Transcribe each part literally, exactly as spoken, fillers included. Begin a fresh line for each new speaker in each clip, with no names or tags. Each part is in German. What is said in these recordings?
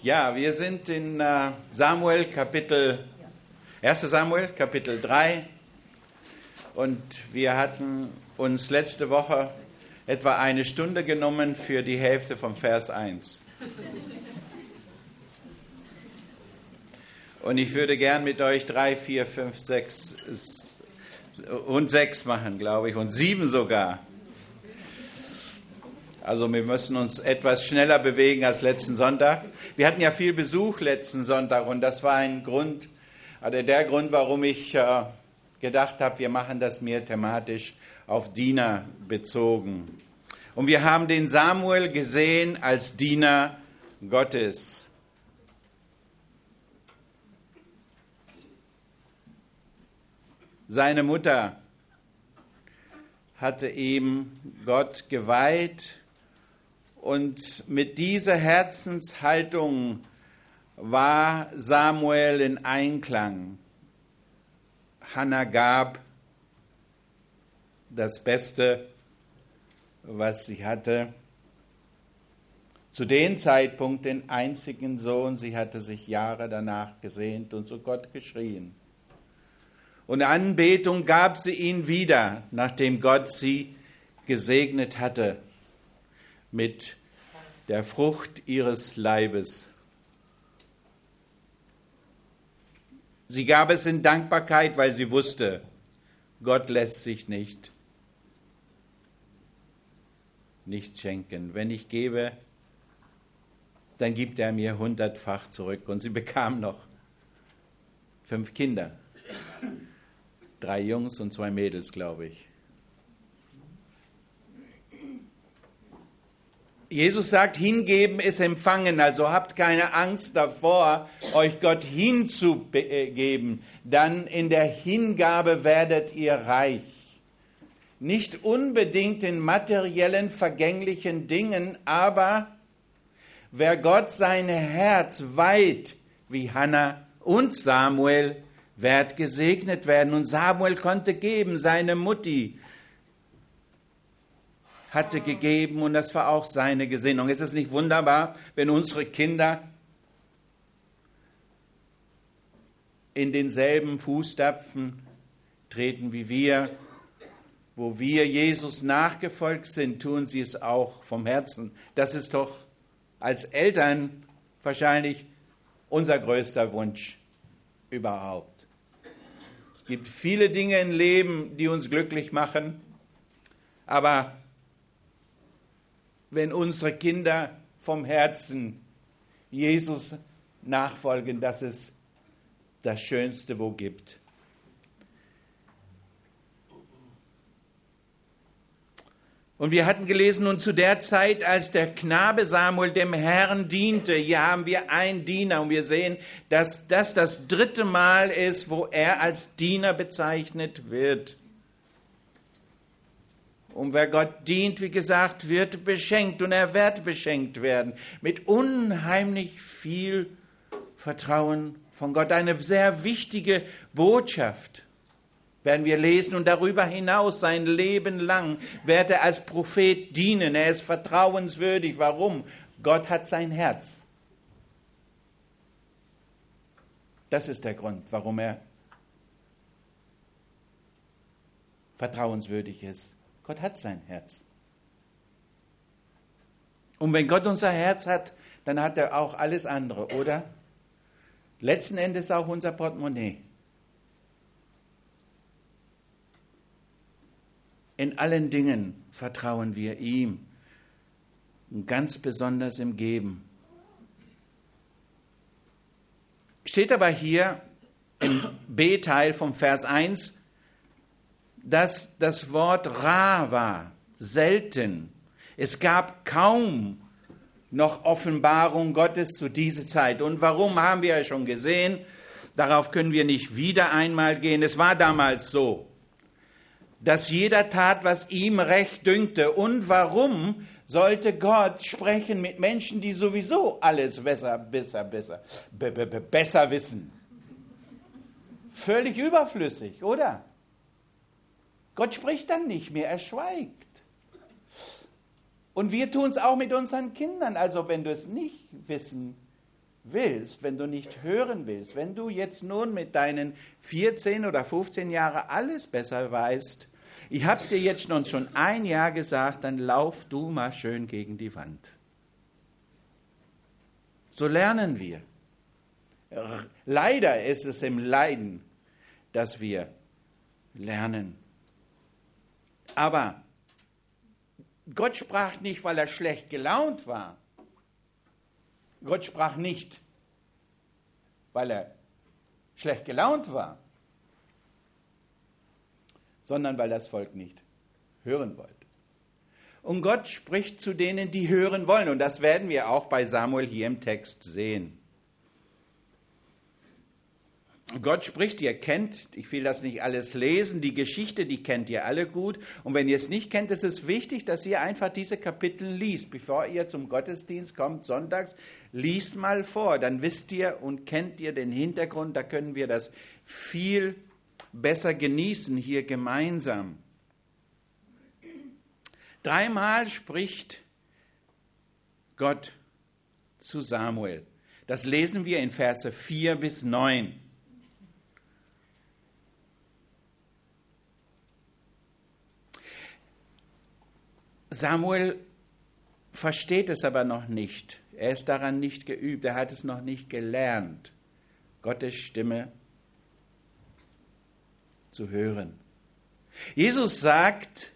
Ja, wir sind in äh, Samuel Kapitel, erster Samuel Kapitel drei und wir hatten uns letzte Woche etwa eine Stunde genommen für die Hälfte vom Vers eins. Und ich würde gern mit euch drei, vier, fünf, sechs und sechs machen, glaube ich, und sieben sogar. Also wir müssen uns etwas schneller bewegen als letzten Sonntag. Wir hatten ja viel Besuch letzten Sonntag und das war ein Grund, also der Grund, warum ich äh, gedacht habe, wir machen das mehr thematisch auf Diener bezogen. Und wir haben den Samuel gesehen als Diener Gottes. Seine Mutter hatte ihm Gott geweiht. Und mit dieser Herzenshaltung war Samuel in Einklang. Hannah gab das Beste, was sie hatte. Zu dem Zeitpunkt den einzigen Sohn. Sie hatte sich Jahre danach gesehnt und zu Gott geschrien. Und Anbetung gab sie ihn wieder, nachdem Gott sie gesegnet hatte mit der Frucht ihres Leibes. Sie gab es in Dankbarkeit, weil sie wusste, Gott lässt sich nicht, nicht schenken. Wenn ich gebe, dann gibt er mir hundertfach zurück. Und sie bekam noch fünf Kinder. Drei Jungs und zwei Mädels, glaube ich. Jesus sagt, hingeben ist empfangen, also habt keine Angst davor, euch Gott hinzugeben, dann in der Hingabe werdet ihr reich. Nicht unbedingt in materiellen, vergänglichen Dingen, aber wer Gott sein Herz weiht, wie Hannah und Samuel, wird gesegnet werden. Und Samuel konnte geben, seine Mutti hatte gegeben und das war auch seine Gesinnung. Ist es nicht wunderbar, wenn unsere Kinder in denselben Fußstapfen treten wie wir, wo wir Jesus nachgefolgt sind, tun sie es auch vom Herzen. Das ist doch als Eltern wahrscheinlich unser größter Wunsch überhaupt. Es gibt viele Dinge im Leben, die uns glücklich machen, aber wenn unsere Kinder vom Herzen Jesus nachfolgen, das ist das Schönste, wo gibt. Und wir hatten gelesen, und zu der Zeit, als der Knabe Samuel dem Herrn diente, hier haben wir einen Diener und wir sehen, dass das das dritte Mal ist, wo er als Diener bezeichnet wird. Und wer Gott dient, wie gesagt, wird beschenkt und er wird beschenkt werden mit unheimlich viel Vertrauen von Gott. Eine sehr wichtige Botschaft werden wir lesen und darüber hinaus sein Leben lang wird er als Prophet dienen. Er ist vertrauenswürdig. Warum? Gott hat sein Herz. Das ist der Grund, warum er vertrauenswürdig ist. Gott hat sein Herz. Und wenn Gott unser Herz hat, dann hat er auch alles andere, oder? Letzten Endes auch unser Portemonnaie. In allen Dingen vertrauen wir ihm. Und ganz besonders im Geben. Steht aber hier im B-Teil vom Vers eins, dass das Wort rar war, selten. Es gab kaum noch Offenbarung Gottes zu dieser Zeit. Und warum, haben wir ja schon gesehen. Darauf können wir nicht wieder einmal gehen. Es war damals so, dass jeder tat, was ihm recht dünkte. Und warum sollte Gott sprechen mit Menschen, die sowieso alles besser, besser, besser, be, be, be, besser wissen? Völlig überflüssig, oder? Gott spricht dann nicht mehr, er schweigt. Und wir tun es auch mit unseren Kindern. Also wenn du es nicht wissen willst, wenn du nicht hören willst, wenn du jetzt nun mit deinen vierzehn oder fünfzehn Jahren alles besser weißt, ich habe es dir jetzt nun schon ein Jahr gesagt, dann lauf du mal schön gegen die Wand. So lernen wir. Leider ist es im Leiden, dass wir lernen. Aber Gott sprach nicht, weil er schlecht gelaunt war. Gott sprach nicht, weil er schlecht gelaunt war, sondern weil das Volk nicht hören wollte. Und Gott spricht zu denen, die hören wollen. Und das werden wir auch bei Samuel hier im Text sehen. Gott spricht, ihr kennt, ich will das nicht alles lesen, die Geschichte, die kennt ihr alle gut. Und wenn ihr es nicht kennt, ist es wichtig, dass ihr einfach diese Kapitel liest. Bevor ihr zum Gottesdienst kommt, sonntags, liest mal vor. Dann wisst ihr und kennt ihr den Hintergrund. Da können wir das viel besser genießen hier gemeinsam. Dreimal spricht Gott zu Samuel. Das lesen wir in Verse vier bis neun. Samuel versteht es aber noch nicht. Er ist daran nicht geübt. Er hat es noch nicht gelernt, Gottes Stimme zu hören. Jesus sagt,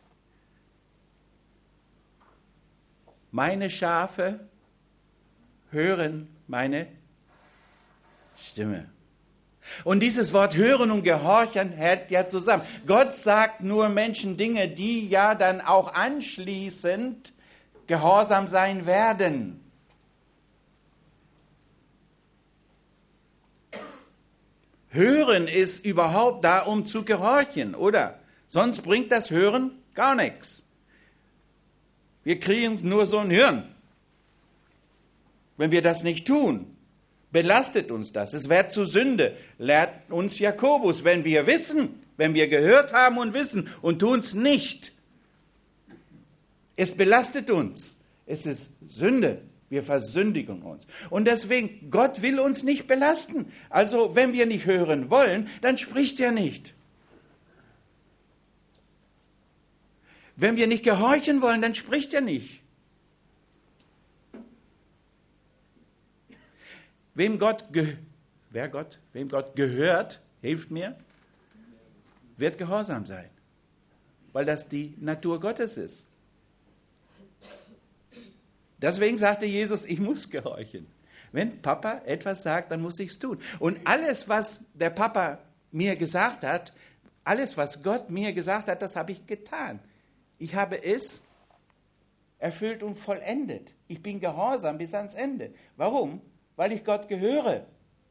meine Schafe hören meine Stimme. Und dieses Wort hören und gehorchen hält ja zusammen. Gott sagt nur Menschen Dinge, die ja dann auch anschließend gehorsam sein werden. Hören ist überhaupt da, um zu gehorchen, oder? Sonst bringt das Hören gar nichts. Wir kriegen nur so ein Hirn. Wenn wir das nicht tun, belastet uns das. Es wird zu Sünde, lehrt uns Jakobus. Wenn wir wissen, wenn wir gehört haben und wissen und tun es nicht, es belastet uns. Es ist Sünde. Wir versündigen uns. Und deswegen, Gott will uns nicht belasten. Also, wenn wir nicht hören wollen, dann spricht er nicht. Wenn wir nicht gehorchen wollen, dann spricht er nicht. Wem Gott, ge- wer Gott, wem Gott gehört, hilft mir, wird gehorsam sein, weil das die Natur Gottes ist. Deswegen sagte Jesus, ich muss gehorchen. Wenn Papa etwas sagt, dann muss ich es tun. Und alles, was der Papa mir gesagt hat, alles, was Gott mir gesagt hat, das habe ich getan. Ich habe es erfüllt und vollendet. Ich bin gehorsam bis ans Ende. Warum? Weil ich Gott gehöre.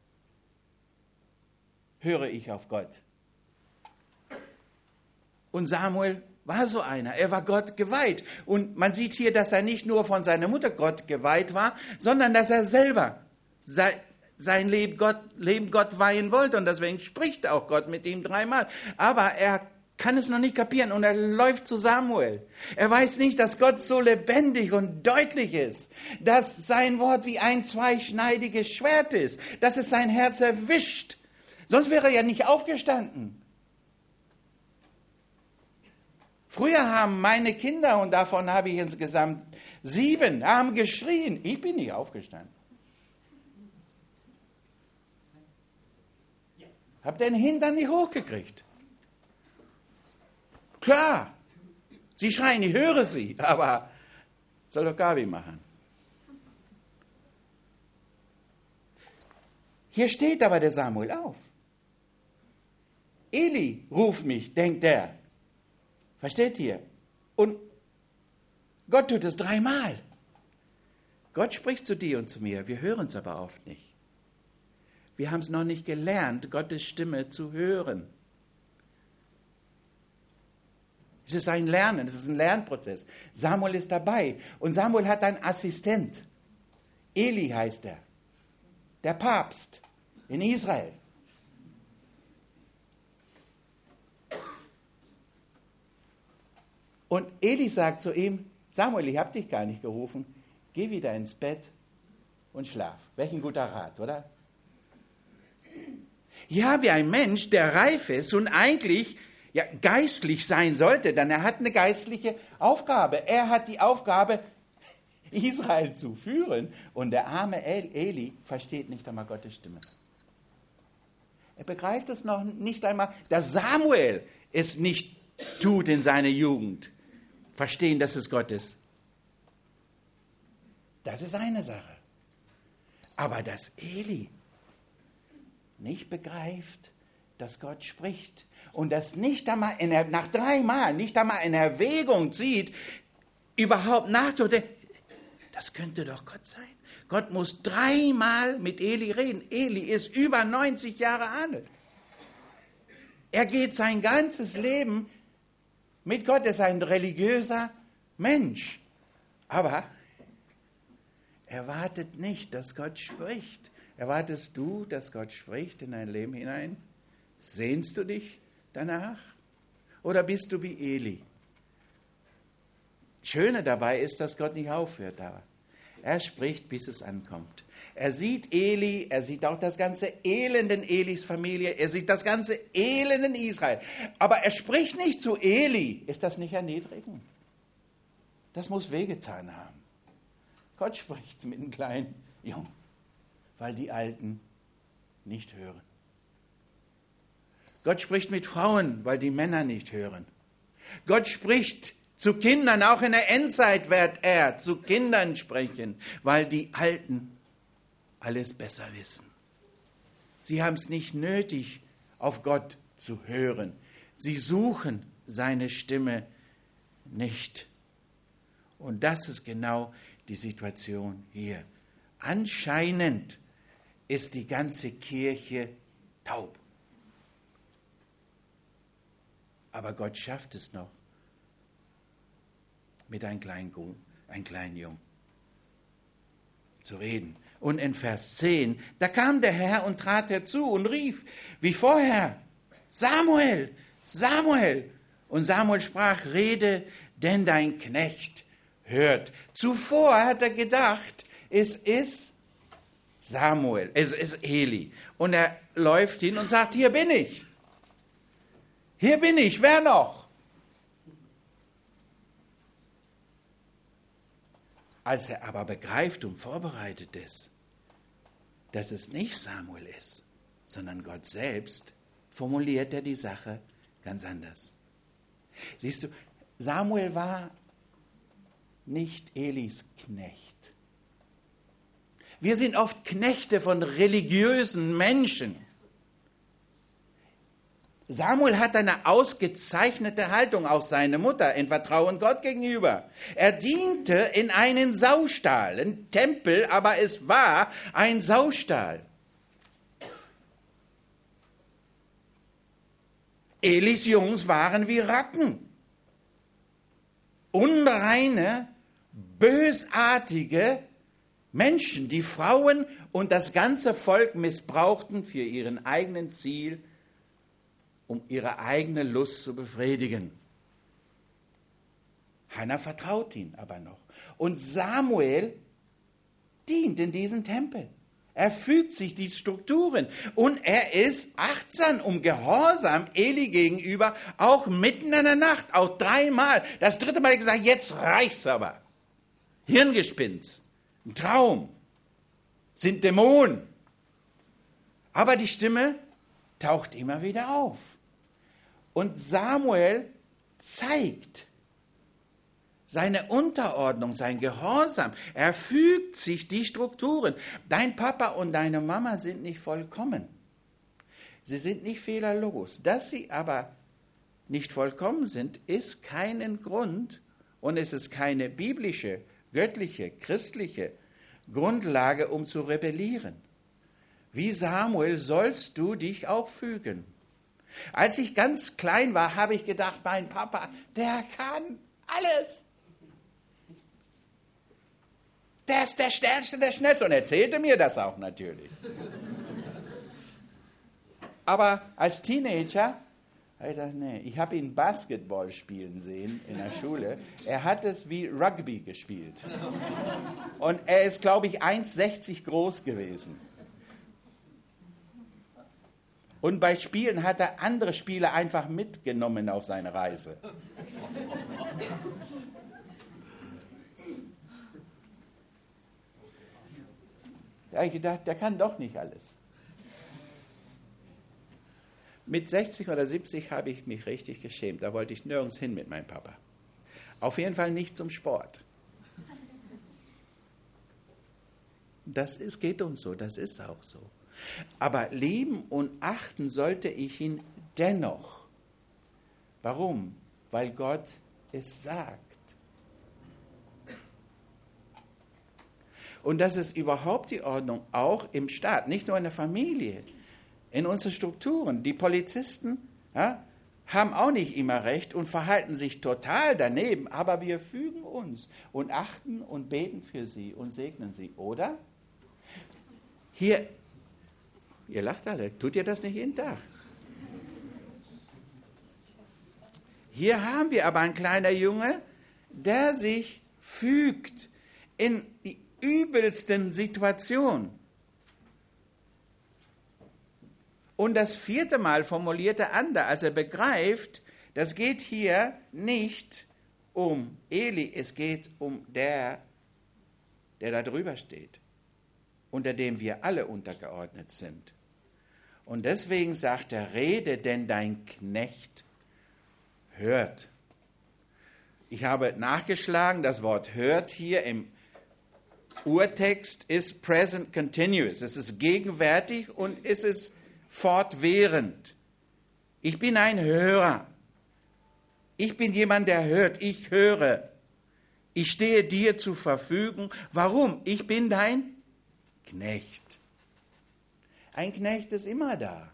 Höre ich auf Gott. Und Samuel war so einer. Er war Gott geweiht. Und man sieht hier, dass er nicht nur von seiner Mutter Gott geweiht war, sondern dass er selber sein Leben Gott, Leben Gott weihen wollte. Und deswegen spricht auch Gott mit ihm dreimal. Aber er kann es noch nicht kapieren und er läuft zu Samuel. Er weiß nicht, dass Gott so lebendig und deutlich ist, dass sein Wort wie ein zweischneidiges Schwert ist, dass es sein Herz erwischt. Sonst wäre er ja nicht aufgestanden. Früher haben meine Kinder, und davon habe ich insgesamt sieben, haben geschrien. Ich bin nicht aufgestanden. Hab den Hintern nicht hochgekriegt. Klar, sie schreien, ich höre sie, aber soll doch Gabi machen. Hier steht aber der Samuel auf. Eli ruft mich, denkt er. Versteht ihr? Und Gott tut es dreimal. Gott spricht zu dir und zu mir, wir hören es aber oft nicht. Wir haben es noch nicht gelernt, Gottes Stimme zu hören. Es ist ein Lernen, es ist ein Lernprozess. Samuel ist dabei und Samuel hat einen Assistent. Eli heißt er, der Papst in Israel. Und Eli sagt zu ihm, Samuel, ich habe dich gar nicht gerufen, geh wieder ins Bett und schlaf. Welch ein guter Rat, oder? Ja, wie ein Mensch, der reif ist und eigentlich ja, geistlich sein sollte, denn er hat eine geistliche Aufgabe. Er hat die Aufgabe, Israel zu führen. Und der arme Eli versteht nicht einmal Gottes Stimme. Er begreift es noch nicht einmal, dass Samuel es nicht tut in seiner Jugend. Verstehen, dass es Gott ist. Das ist eine Sache. Aber dass Eli nicht begreift, dass Gott spricht und das nicht einmal in der, nach dreimal nicht einmal in Erwägung zieht, überhaupt nachzudenken, das könnte doch Gott sein. Gott muss dreimal mit Eli reden. Eli ist über neunzig Jahre alt. Er geht sein ganzes Leben mit Gott. Er ist ein religiöser Mensch. Aber er wartet nicht, dass Gott spricht. Erwartest du, dass Gott spricht in dein Leben hinein? Sehnst du dich danach? Oder bist du wie Eli? Schöne dabei ist, dass Gott nicht aufhört, aber er spricht, bis es ankommt. Er sieht Eli, er sieht auch das ganze Elend in Elis Familie, er sieht das ganze Elend in Israel. Aber er spricht nicht zu Eli. Ist das nicht erniedrigend? Das muss wehgetan haben. Gott spricht mit einem kleinen Jungen, weil die Alten nicht hören. Gott spricht mit Frauen, weil die Männer nicht hören. Gott spricht zu Kindern, auch in der Endzeit wird er zu Kindern sprechen, weil die Alten alles besser wissen. Sie haben es nicht nötig, auf Gott zu hören. Sie suchen seine Stimme nicht. Und das ist genau die Situation hier. Anscheinend ist die ganze Kirche taub. Aber Gott schafft es noch mit einem kleinen, einem kleinen Jungen zu reden. Und in Vers zehn, da kam der Herr und trat herzu und rief, wie vorher, Samuel, Samuel. Und Samuel sprach, rede, denn dein Knecht hört. Zuvor hat er gedacht, es ist Samuel, es ist Eli. Und er läuft hin und sagt, hier bin ich. Hier bin ich, wer noch? Als er aber begreift und vorbereitet ist, dass es nicht Samuel ist, sondern Gott selbst, formuliert er die Sache ganz anders. Siehst du, Samuel war nicht Elis Knecht. Wir sind oft Knechte von religiösen Menschen. Samuel hat eine ausgezeichnete Haltung, auch seine Mutter, in Vertrauen Gott gegenüber. Er diente in einen Saustall, ein Tempel, aber es war ein Saustall. Elis Jungs waren wie Ratten. Unreine, bösartige Menschen, die Frauen und das ganze Volk missbrauchten für ihren eigenen Ziel, um ihre eigene Lust zu befriedigen. Hannah vertraut ihm aber noch. Und Samuel dient in diesem Tempel. Er fügt sich die Strukturen und er ist achtsam um Gehorsam Eli gegenüber, auch mitten in der Nacht, auch dreimal. Das dritte Mal hat er gesagt, jetzt reicht's aber. Hirngespinst, ein Traum, sind Dämonen. Aber die Stimme taucht immer wieder auf. Und Samuel zeigt seine Unterordnung, sein Gehorsam. Er fügt sich die Strukturen. Dein Papa und deine Mama sind nicht vollkommen. Sie sind nicht fehlerlos. Dass sie aber nicht vollkommen sind, ist keinen Grund und es ist keine biblische, göttliche, christliche Grundlage, um zu rebellieren. Wie Samuel sollst du dich auch fügen. Als ich ganz klein war, habe ich gedacht, mein Papa, der kann alles. Der ist der Stärkste, der Schnellste. Und erzählte mir das auch natürlich. Aber als Teenager Ich dachte, nee, ich habe ihn Basketball spielen sehen in der Schule. Er hat es wie Rugby gespielt. Und er ist, glaube ich, eins Komma sechzig groß gewesen. Und bei Spielen hat er andere Spieler einfach mitgenommen auf seine Reise. Da habe ich gedacht, der kann doch nicht alles. Mit sechzig oder siebzig habe ich mich richtig geschämt. Da wollte ich nirgends hin mit meinem Papa. Auf jeden Fall nicht zum Sport. Das ist, geht uns so, das ist auch so. Aber lieben und achten sollte ich ihn dennoch. Warum? Weil Gott es sagt. Und das ist überhaupt die Ordnung, auch im Staat, nicht nur in der Familie, in unseren Strukturen. Die Polizisten ja, haben auch nicht immer recht und verhalten sich total daneben, aber wir fügen uns und achten und beten für sie und segnen sie, oder? Hier, ihr lacht alle, tut ihr das nicht jeden Tag? Hier haben wir aber einen kleinen Junge, der sich fügt in die übelsten Situationen. Und das vierte Mal formulierte Ander, als er begreift, das geht hier nicht um Eli, es geht um der, der da drüber steht, unter dem wir alle untergeordnet sind. Und deswegen sagt er, rede, denn dein Knecht hört. Ich habe nachgeschlagen, das Wort hört hier im Urtext ist present continuous. Es ist gegenwärtig und es ist fortwährend. Ich bin ein Hörer. Ich bin jemand, der hört. Ich höre. Ich stehe dir zur Verfügung. Warum? Ich bin dein Knecht. Ein Knecht ist immer da.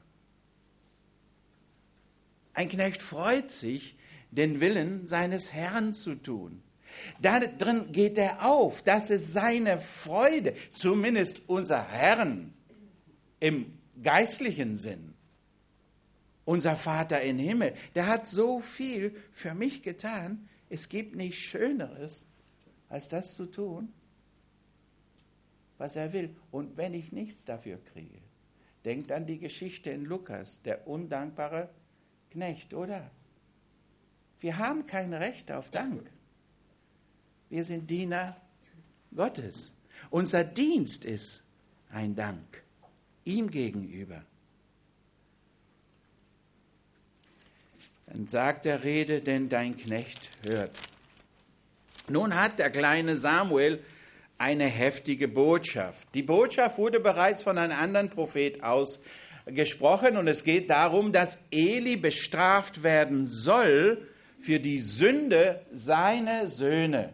Ein Knecht freut sich, den Willen seines Herrn zu tun. Da drin geht er auf. Das ist seine Freude. Zumindest unser Herrn im geistlichen Sinn. Unser Vater im Himmel, der hat so viel für mich getan. Es gibt nichts Schöneres, als das zu tun, was er will. Und wenn ich nichts dafür kriege, denkt an die Geschichte in Lukas, der undankbare Knecht, oder? Wir haben kein Recht auf Dank. Wir sind Diener Gottes. Unser Dienst ist ein Dank ihm gegenüber. Dann sagt er, rede, denn dein Knecht hört. Nun hat der kleine Samuel eine heftige Botschaft. Die Botschaft wurde bereits von einem anderen Prophet ausgesprochen und es geht darum, dass Eli bestraft werden soll für die Sünde seiner Söhne.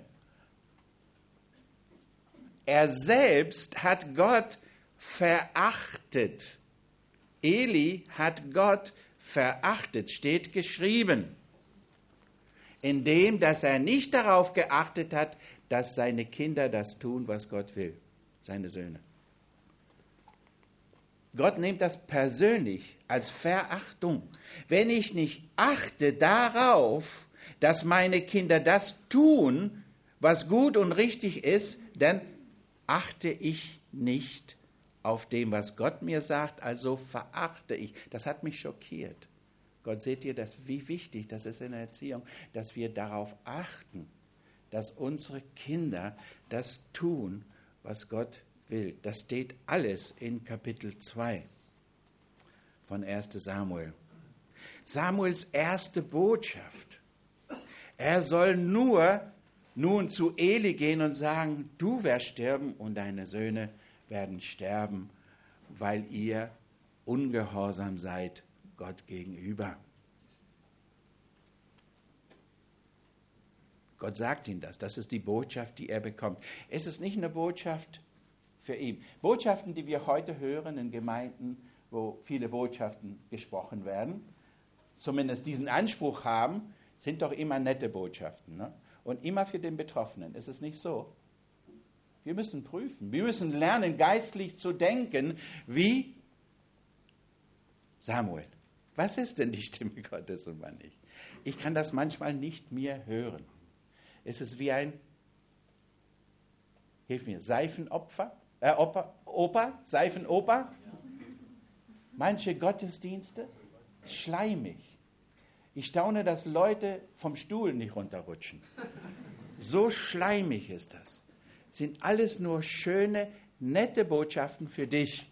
Er selbst hat Gott verachtet. Eli hat Gott verachtet, steht geschrieben, indem dass er nicht darauf geachtet hat, dass seine Kinder das tun, was Gott will, seine Söhne. Gott nimmt das persönlich als Verachtung. Wenn ich nicht achte darauf, dass meine Kinder das tun, was gut und richtig ist, dann achte ich nicht auf dem, was Gott mir sagt, also verachte ich. Das hat mich schockiert. Gott, seht ihr, das, wie wichtig das ist in der Erziehung, dass wir darauf achten, dass unsere Kinder das tun, was Gott will. Das steht alles in Kapitel zwei von erster Samuel. Samuels erste Botschaft. Er soll nur nun zu Eli gehen und sagen, du wirst sterben und deine Söhne werden sterben, weil ihr ungehorsam seid Gott gegenüber. Gott sagt ihm das. Das ist die Botschaft, die er bekommt. Es ist nicht eine Botschaft für ihn. Botschaften, die wir heute hören in Gemeinden, wo viele Botschaften gesprochen werden, zumindest diesen Anspruch haben, sind doch immer nette Botschaften, ne? Und immer für den Betroffenen. Ist es nicht so? Wir müssen prüfen. Wir müssen lernen, geistlich zu denken, wie Samuel. Was ist denn die Stimme Gottes und wann nicht? Ich kann das manchmal nicht mehr hören. Es ist wie ein, hilf mir, Seifenopfer, äh, Oper, Oper, Seifenoper. Manche Gottesdienste, schleimig. Ich staune, dass Leute vom Stuhl nicht runterrutschen. So schleimig ist das. Sind alles nur schöne, nette Botschaften für dich.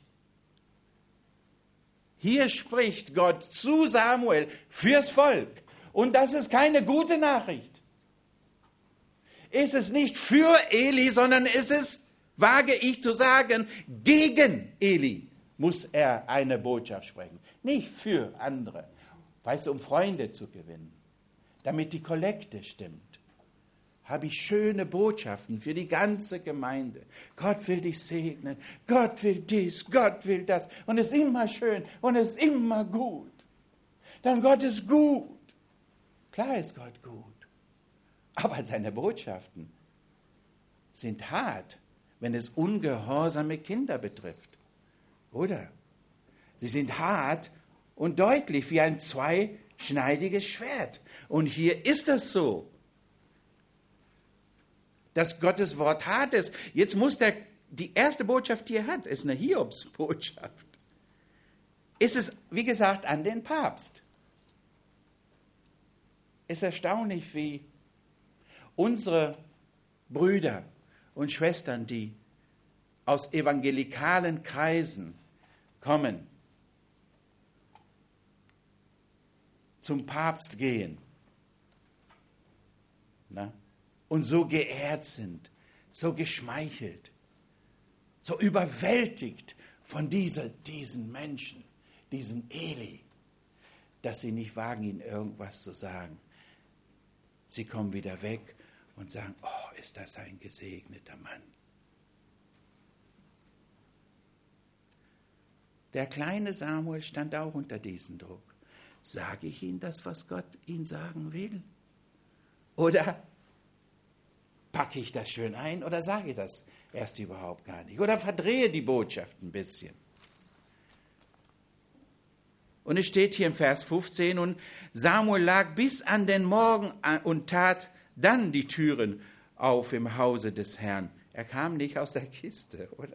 Hier spricht Gott zu Samuel fürs Volk. Und das ist keine gute Nachricht. Ist es nicht für Eli, sondern ist es, wage ich zu sagen, gegen Eli muss er eine Botschaft sprechen. Nicht für andere. Weißt du, um Freunde zu gewinnen, damit die Kollekte stimmt, habe ich schöne Botschaften für die ganze Gemeinde. Gott will dich segnen, Gott will dies, Gott will das. Und es ist immer schön und es ist immer gut. Denn Gott ist gut. Klar ist Gott gut. Aber seine Botschaften sind hart, wenn es ungehorsame Kinder betrifft. Oder? Sie sind hart und deutlich wie ein zweischneidiges Schwert. Und hier ist es so, dass Gottes Wort hart ist. Jetzt muss der, die erste Botschaft, die er hat, ist eine Hiobsbotschaft. Ist es, wie gesagt, an den Papst. Ist erstaunlich, wie unsere Brüder und Schwestern, die aus evangelikalen Kreisen kommen, zum Papst gehen, na, und so geehrt sind, so geschmeichelt, so überwältigt von dieser, diesen Menschen, diesen Eli, dass sie nicht wagen, ihnen irgendwas zu sagen. Sie kommen wieder weg und sagen, oh, ist das ein gesegneter Mann. Der kleine Samuel stand auch unter diesem Druck. Sage ich Ihnen das, was Gott Ihnen sagen will? Oder packe ich das schön ein oder sage ich das erst überhaupt gar nicht? Oder verdrehe die Botschaft ein bisschen? Und es steht hier im Vers fünfzehn, und Samuel lag bis an den Morgen und tat dann die Türen auf im Hause des Herrn. Er kam nicht aus der Kiste, oder?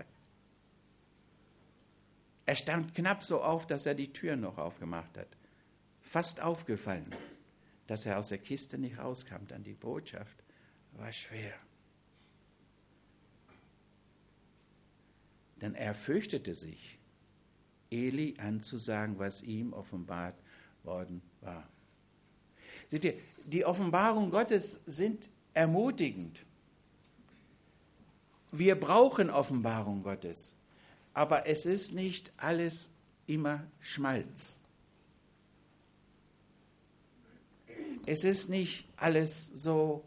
Er stand knapp so auf, dass er die Tür noch aufgemacht hat. Fast aufgefallen, dass er aus der Kiste nicht rauskam. Dann die Botschaft war schwer. Denn er fürchtete sich, Eli anzusagen, was ihm offenbart worden war. Seht ihr, die Offenbarungen Gottes sind ermutigend. Wir brauchen Offenbarung Gottes, aber es ist nicht alles immer Schmalz. Es ist nicht alles so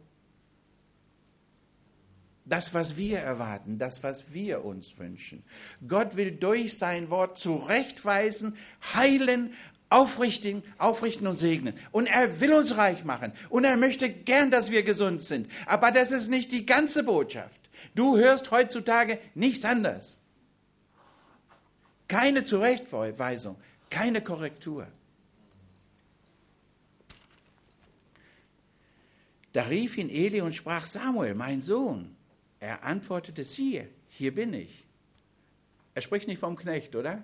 das, was wir erwarten, das, was wir uns wünschen. Gott will durch sein Wort zurechtweisen, heilen, aufrichten, aufrichten und segnen. Und er will uns reich machen. Und er möchte gern, dass wir gesund sind. Aber das ist nicht die ganze Botschaft. Du hörst heutzutage nichts anderes. Keine Zurechtweisung, keine Korrektur. Da rief ihn Eli und sprach, Samuel, mein Sohn. Er antwortete, siehe, hier bin ich. Er spricht nicht vom Knecht, oder?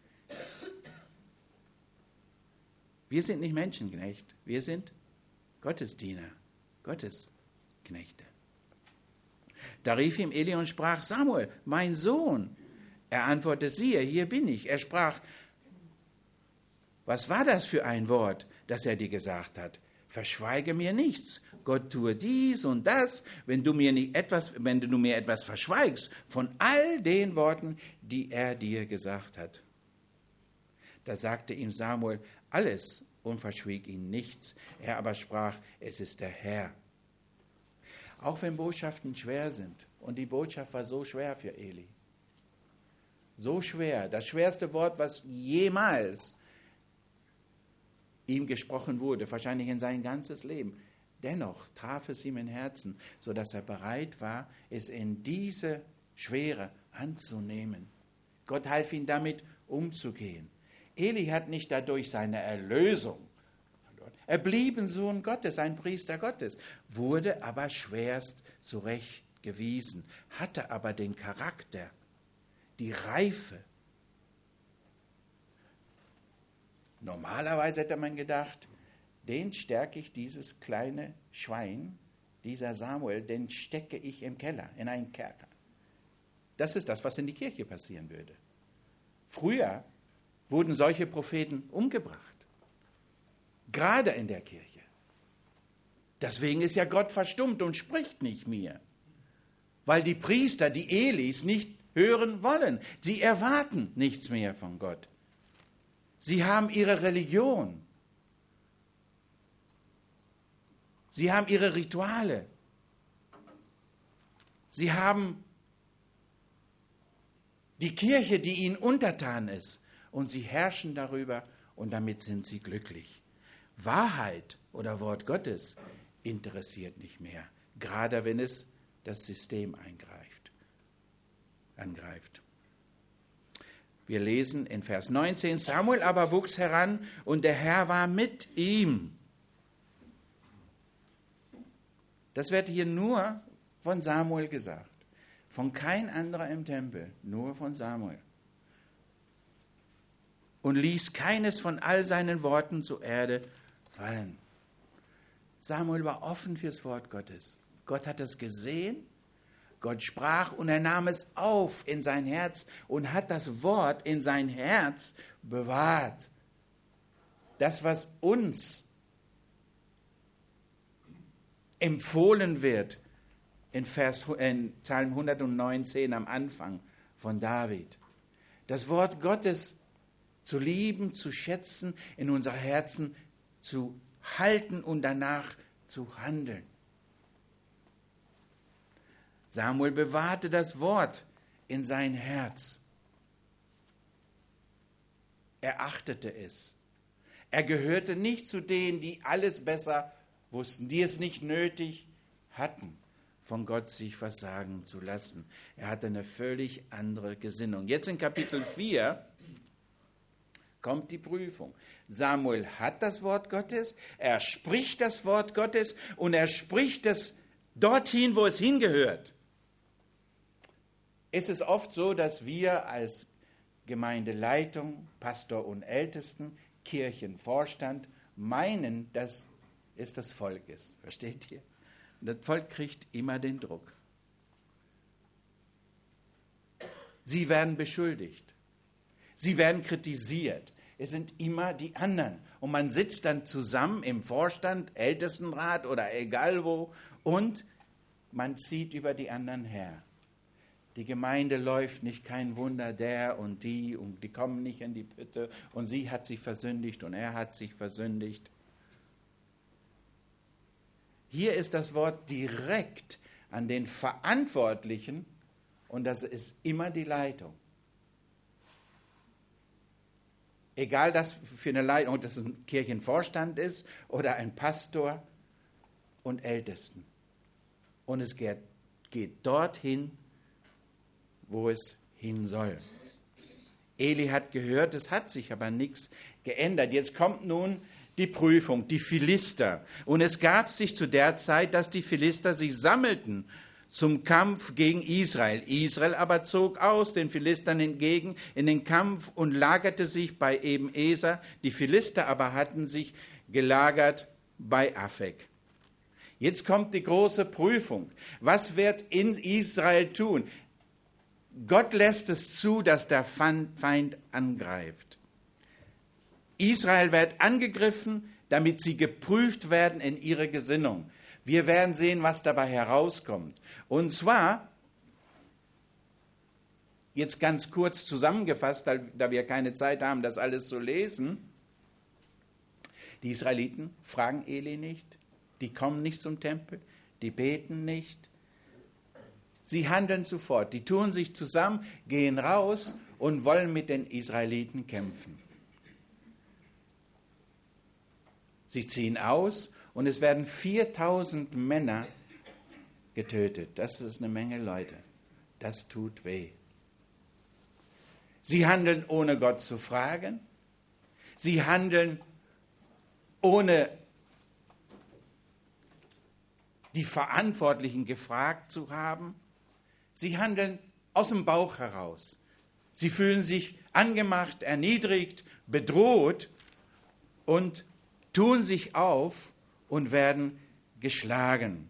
Wir sind nicht Menschenknecht, wir sind Gottesdiener, Gottesknechte. Da rief ihm Eli und sprach, Samuel, mein Sohn. Er antwortete, siehe, hier bin ich. Er sprach, was war das für ein Wort, das er dir gesagt hat? Verschweige mir nichts. Gott tue dies und das, wenn du mir nicht etwas, wenn du mir etwas verschweigst von all den Worten, die er dir gesagt hat. Da sagte ihm Samuel alles und verschwieg ihm nichts. Er aber sprach, es ist der Herr. Auch wenn Botschaften schwer sind, und die Botschaft war so schwer für Eli. So schwer, das schwerste Wort, was jemals ihm gesprochen wurde, wahrscheinlich in sein ganzes Leben. Dennoch traf es ihm im Herzen, sodass er bereit war, es in diese Schwere anzunehmen. Gott half ihm damit umzugehen. Eli hat nicht dadurch seine Erlösung verloren. Er blieb ein Sohn Gottes, ein Priester Gottes, wurde aber schwerst zurechtgewiesen, hatte aber den Charakter, die Reife. Normalerweise hätte man gedacht, den stärke ich, dieses kleine Schwein, dieser Samuel, den stecke ich im Keller, in einen Kerker. Das ist das, was in die Kirche passieren würde. Früher wurden solche Propheten umgebracht, gerade in der Kirche. Deswegen ist ja Gott verstummt und spricht nicht mehr, weil die Priester, die Elis, nicht hören wollen. Sie erwarten nichts mehr von Gott. Sie haben ihre Religion. Sie haben ihre Rituale. Sie haben die Kirche, die ihnen untertan ist. Und sie herrschen darüber und damit sind sie glücklich. Wahrheit oder Wort Gottes interessiert nicht mehr, gerade wenn es das System eingreift, angreift. Wir lesen in Vers neunzehn, Samuel aber wuchs heran und der Herr war mit ihm. Das wird hier nur von Samuel gesagt, von kein anderer im Tempel, nur von Samuel. Und ließ keines von all seinen Worten zur Erde fallen. Samuel war offen fürs Wort Gottes. Gott hat es gesehen, Gott sprach und er nahm es auf in sein Herz und hat das Wort in sein Herz bewahrt. Das, was uns empfohlen wird in, Vers, in Psalm hundertneunzehn am Anfang von David. Das Wort Gottes zu lieben, zu schätzen, in unser Herzen zu halten und danach zu handeln. Samuel bewahrte das Wort in sein Herz. Er achtete es. Er gehörte nicht zu denen, die alles besser wussten, die es nicht nötig hatten, von Gott sich was sagen zu lassen. Er hatte eine völlig andere Gesinnung. Jetzt in Kapitel vier kommt die Prüfung. Samuel hat das Wort Gottes, er spricht das Wort Gottes und er spricht es dorthin, wo es hingehört. Es ist oft so, dass wir als Gemeindeleitung, Pastor und Ältesten, Kirchenvorstand meinen, dass es das Volk ist. Versteht ihr? Das Volk kriegt immer den Druck. Sie werden beschuldigt. Sie werden kritisiert. Es sind immer die anderen. Und man sitzt dann zusammen im Vorstand, Ältestenrat oder egal wo und man zieht über die anderen her. Die Gemeinde läuft nicht, kein Wunder, der und die und die kommen nicht in die Pütte und sie hat sich versündigt und er hat sich versündigt. Hier ist das Wort direkt an den Verantwortlichen und das ist immer die Leitung. Egal, dass für eine Leitung, ob das ein Kirchenvorstand ist oder ein Pastor und Ältesten. Und es geht, geht dorthin, wo es hin soll. Eli hat gehört, es hat sich aber nichts geändert. Jetzt kommt nun die Prüfung, die Philister. Und es gab sich zu der Zeit, dass die Philister sich sammelten zum Kampf gegen Israel. Israel aber zog aus den Philistern entgegen in den Kampf und lagerte sich bei Eben-Eser. Die Philister aber hatten sich gelagert bei Afek. Jetzt kommt die große Prüfung. Was wird in Israel tun? Gott lässt es zu, dass der Feind angreift. Israel wird angegriffen, damit sie geprüft werden in ihrer Gesinnung. Wir werden sehen, was dabei herauskommt. Und zwar, jetzt ganz kurz zusammengefasst, da wir keine Zeit haben, das alles zu lesen. Die Israeliten fragen Eli nicht, die kommen nicht zum Tempel, die beten nicht. Sie handeln sofort, die tun sich zusammen, gehen raus und wollen mit den Israeliten kämpfen. Sie ziehen aus und es werden viertausend Männer getötet. Das ist eine Menge Leute. Das tut weh. Sie handeln ohne Gott zu fragen. Sie handeln ohne die Verantwortlichen gefragt zu haben. Sie handeln aus dem Bauch heraus. Sie fühlen sich angemacht, erniedrigt, bedroht und tun sich auf und werden geschlagen.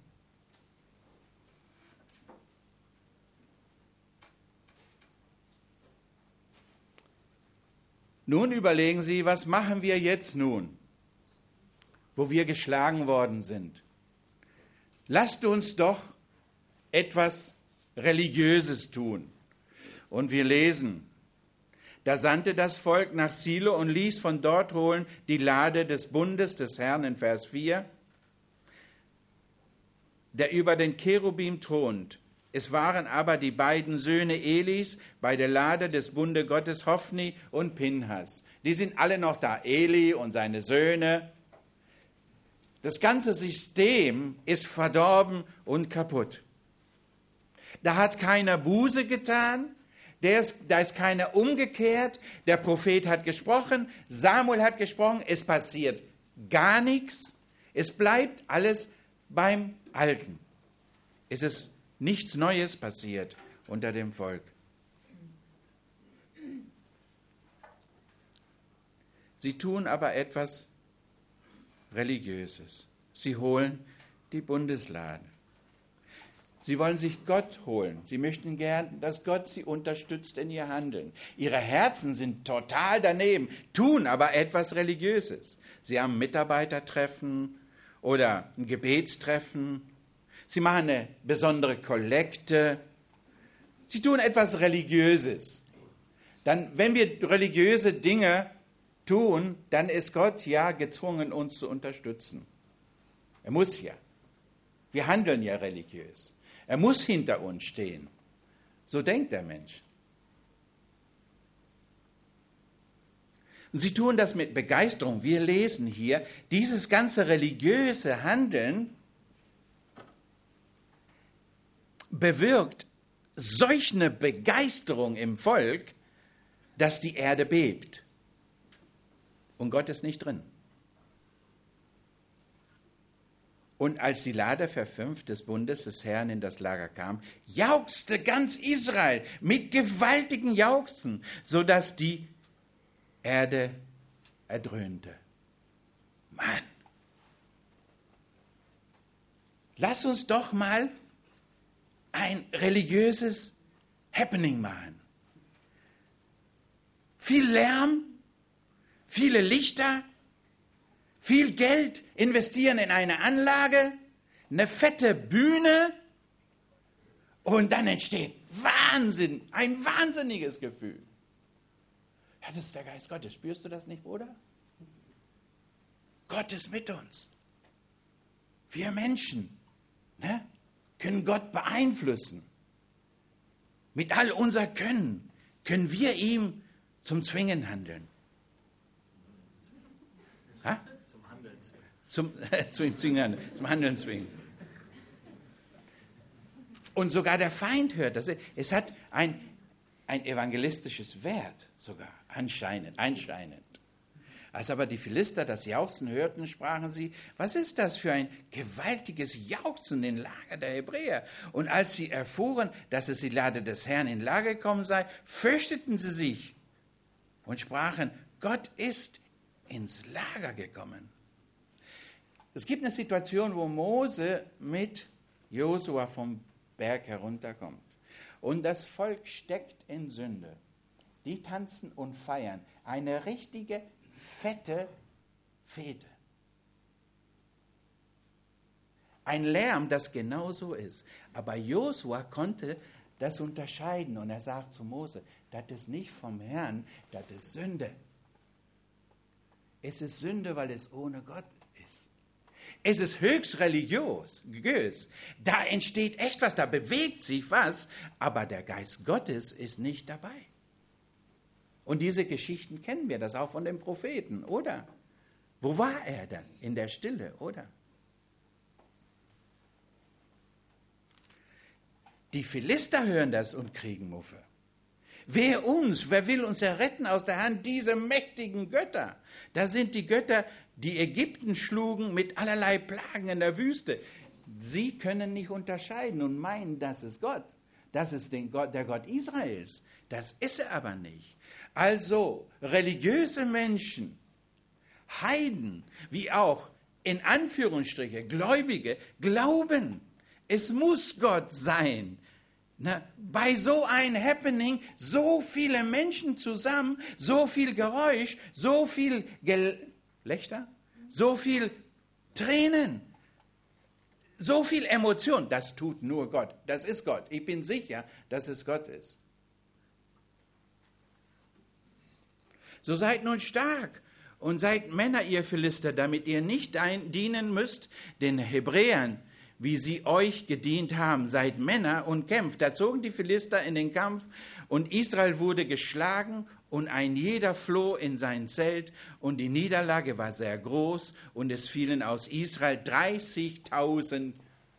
Nun überlegen Sie, was machen wir jetzt nun, wo wir geschlagen worden sind? Lasst uns doch etwas Religiöses tun. Und wir lesen, da sandte das Volk nach Silo und ließ von dort holen die Lade des Bundes des Herrn in Vers vier, der über den Cherubim thront. Es waren aber die beiden Söhne Elis bei der Lade des Bunde Gottes, Hophni und Pinhas. Die sind alle noch da, Eli und seine Söhne. Das ganze System ist verdorben und kaputt. Da hat keiner Buße getan, der ist, da ist keiner umgekehrt, der Prophet hat gesprochen, Samuel hat gesprochen, es passiert gar nichts, es bleibt alles beim Alten. Es ist nichts Neues passiert unter dem Volk. Sie tun aber etwas Religiöses. Sie holen die Bundeslade. Sie wollen sich Gott holen. Sie möchten gern, dass Gott sie unterstützt in ihr Handeln. Ihre Herzen sind total daneben, tun aber etwas Religiöses. Sie haben Mitarbeitertreffen oder ein Gebetstreffen. Sie machen eine besondere Kollekte. Sie tun etwas Religiöses. Dann, wenn wir religiöse Dinge tun, dann ist Gott ja gezwungen, uns zu unterstützen. Er muss ja. Wir handeln ja religiös. Er muss hinter uns stehen. So denkt der Mensch. Und sie tun das mit Begeisterung. Wir lesen hier, dieses ganze religiöse Handeln bewirkt solch eine Begeisterung im Volk, dass die Erde bebt. Und Gott ist nicht drin. Und als die Lade Vers fünf des Bundes des Herrn in das Lager kam, jauchzte ganz Israel mit gewaltigen Jauchzen, sodass die Erde erdröhnte. Mann, lass uns doch mal ein religiöses Happening machen. Viel Lärm, viele Lichter, viel Geld investieren in eine Anlage, eine fette Bühne und dann entsteht Wahnsinn, ein wahnsinniges Gefühl. Ja, das ist der Geist Gottes. Spürst du das nicht, Bruder? Gott ist mit uns. Wir Menschen, ne, können Gott beeinflussen. Mit all unser Können können wir ihm zum Zwingen handeln. Ha?
Zum Handeln zwingen.
Zum, äh, zwingen, zum Handeln zwingen. Und sogar der Feind hört das. Es hat ein, ein evangelistisches Wert sogar, anscheinend, anscheinend. Als aber die Philister das Jauchzen hörten, sprachen sie, was ist das für ein gewaltiges Jauchzen im Lager der Hebräer? Und als sie erfuhren, dass es die Lade des Herrn in Lager gekommen sei, fürchteten sie sich und sprachen, Gott ist ins Lager gekommen. Es gibt eine Situation, wo Mose mit Josua vom Berg herunterkommt. Und das Volk steckt in Sünde. Die tanzen und feiern. Eine richtige, fette Fete. Ein Lärm, das genauso ist. Aber Josua konnte das unterscheiden. Und er sagt zu Mose, das ist nicht vom Herrn, das ist Sünde. Es ist Sünde, weil es ohne Gott ist. Es ist höchst religiös. Da entsteht echt was, da bewegt sich was, aber der Geist Gottes ist nicht dabei. Und diese Geschichten kennen wir, das auch von den Propheten, oder? Wo war er dann? In der Stille, oder? Die Philister hören das und kriegen Muffe. Wer uns, wer will uns erretten aus der Hand dieser mächtigen Götter? Das sind die Götter, die Ägypten schlugen mit allerlei Plagen in der Wüste. Sie können nicht unterscheiden und meinen, das ist Gott. Das ist den Gott, der Gott Israels. Das ist er aber nicht. Also religiöse Menschen, Heiden, wie auch in Anführungsstriche Gläubige, glauben, es muss Gott sein. Na, bei so einem Happening, so viele Menschen zusammen, so viel Geräusch, so viel Gelächter, so viel Tränen, so viel Emotion, das tut nur Gott. Das ist Gott. Ich bin sicher, dass es Gott ist. So seid nun stark und seid Männer, ihr Philister, damit ihr nicht dienen müsst den Hebräern, wie sie euch gedient haben. Seid Männer und kämpft. Da zogen die Philister in den Kampf und Israel wurde geschlagen und ein jeder floh in sein Zelt und die Niederlage war sehr groß und es fielen aus Israel dreißigtausend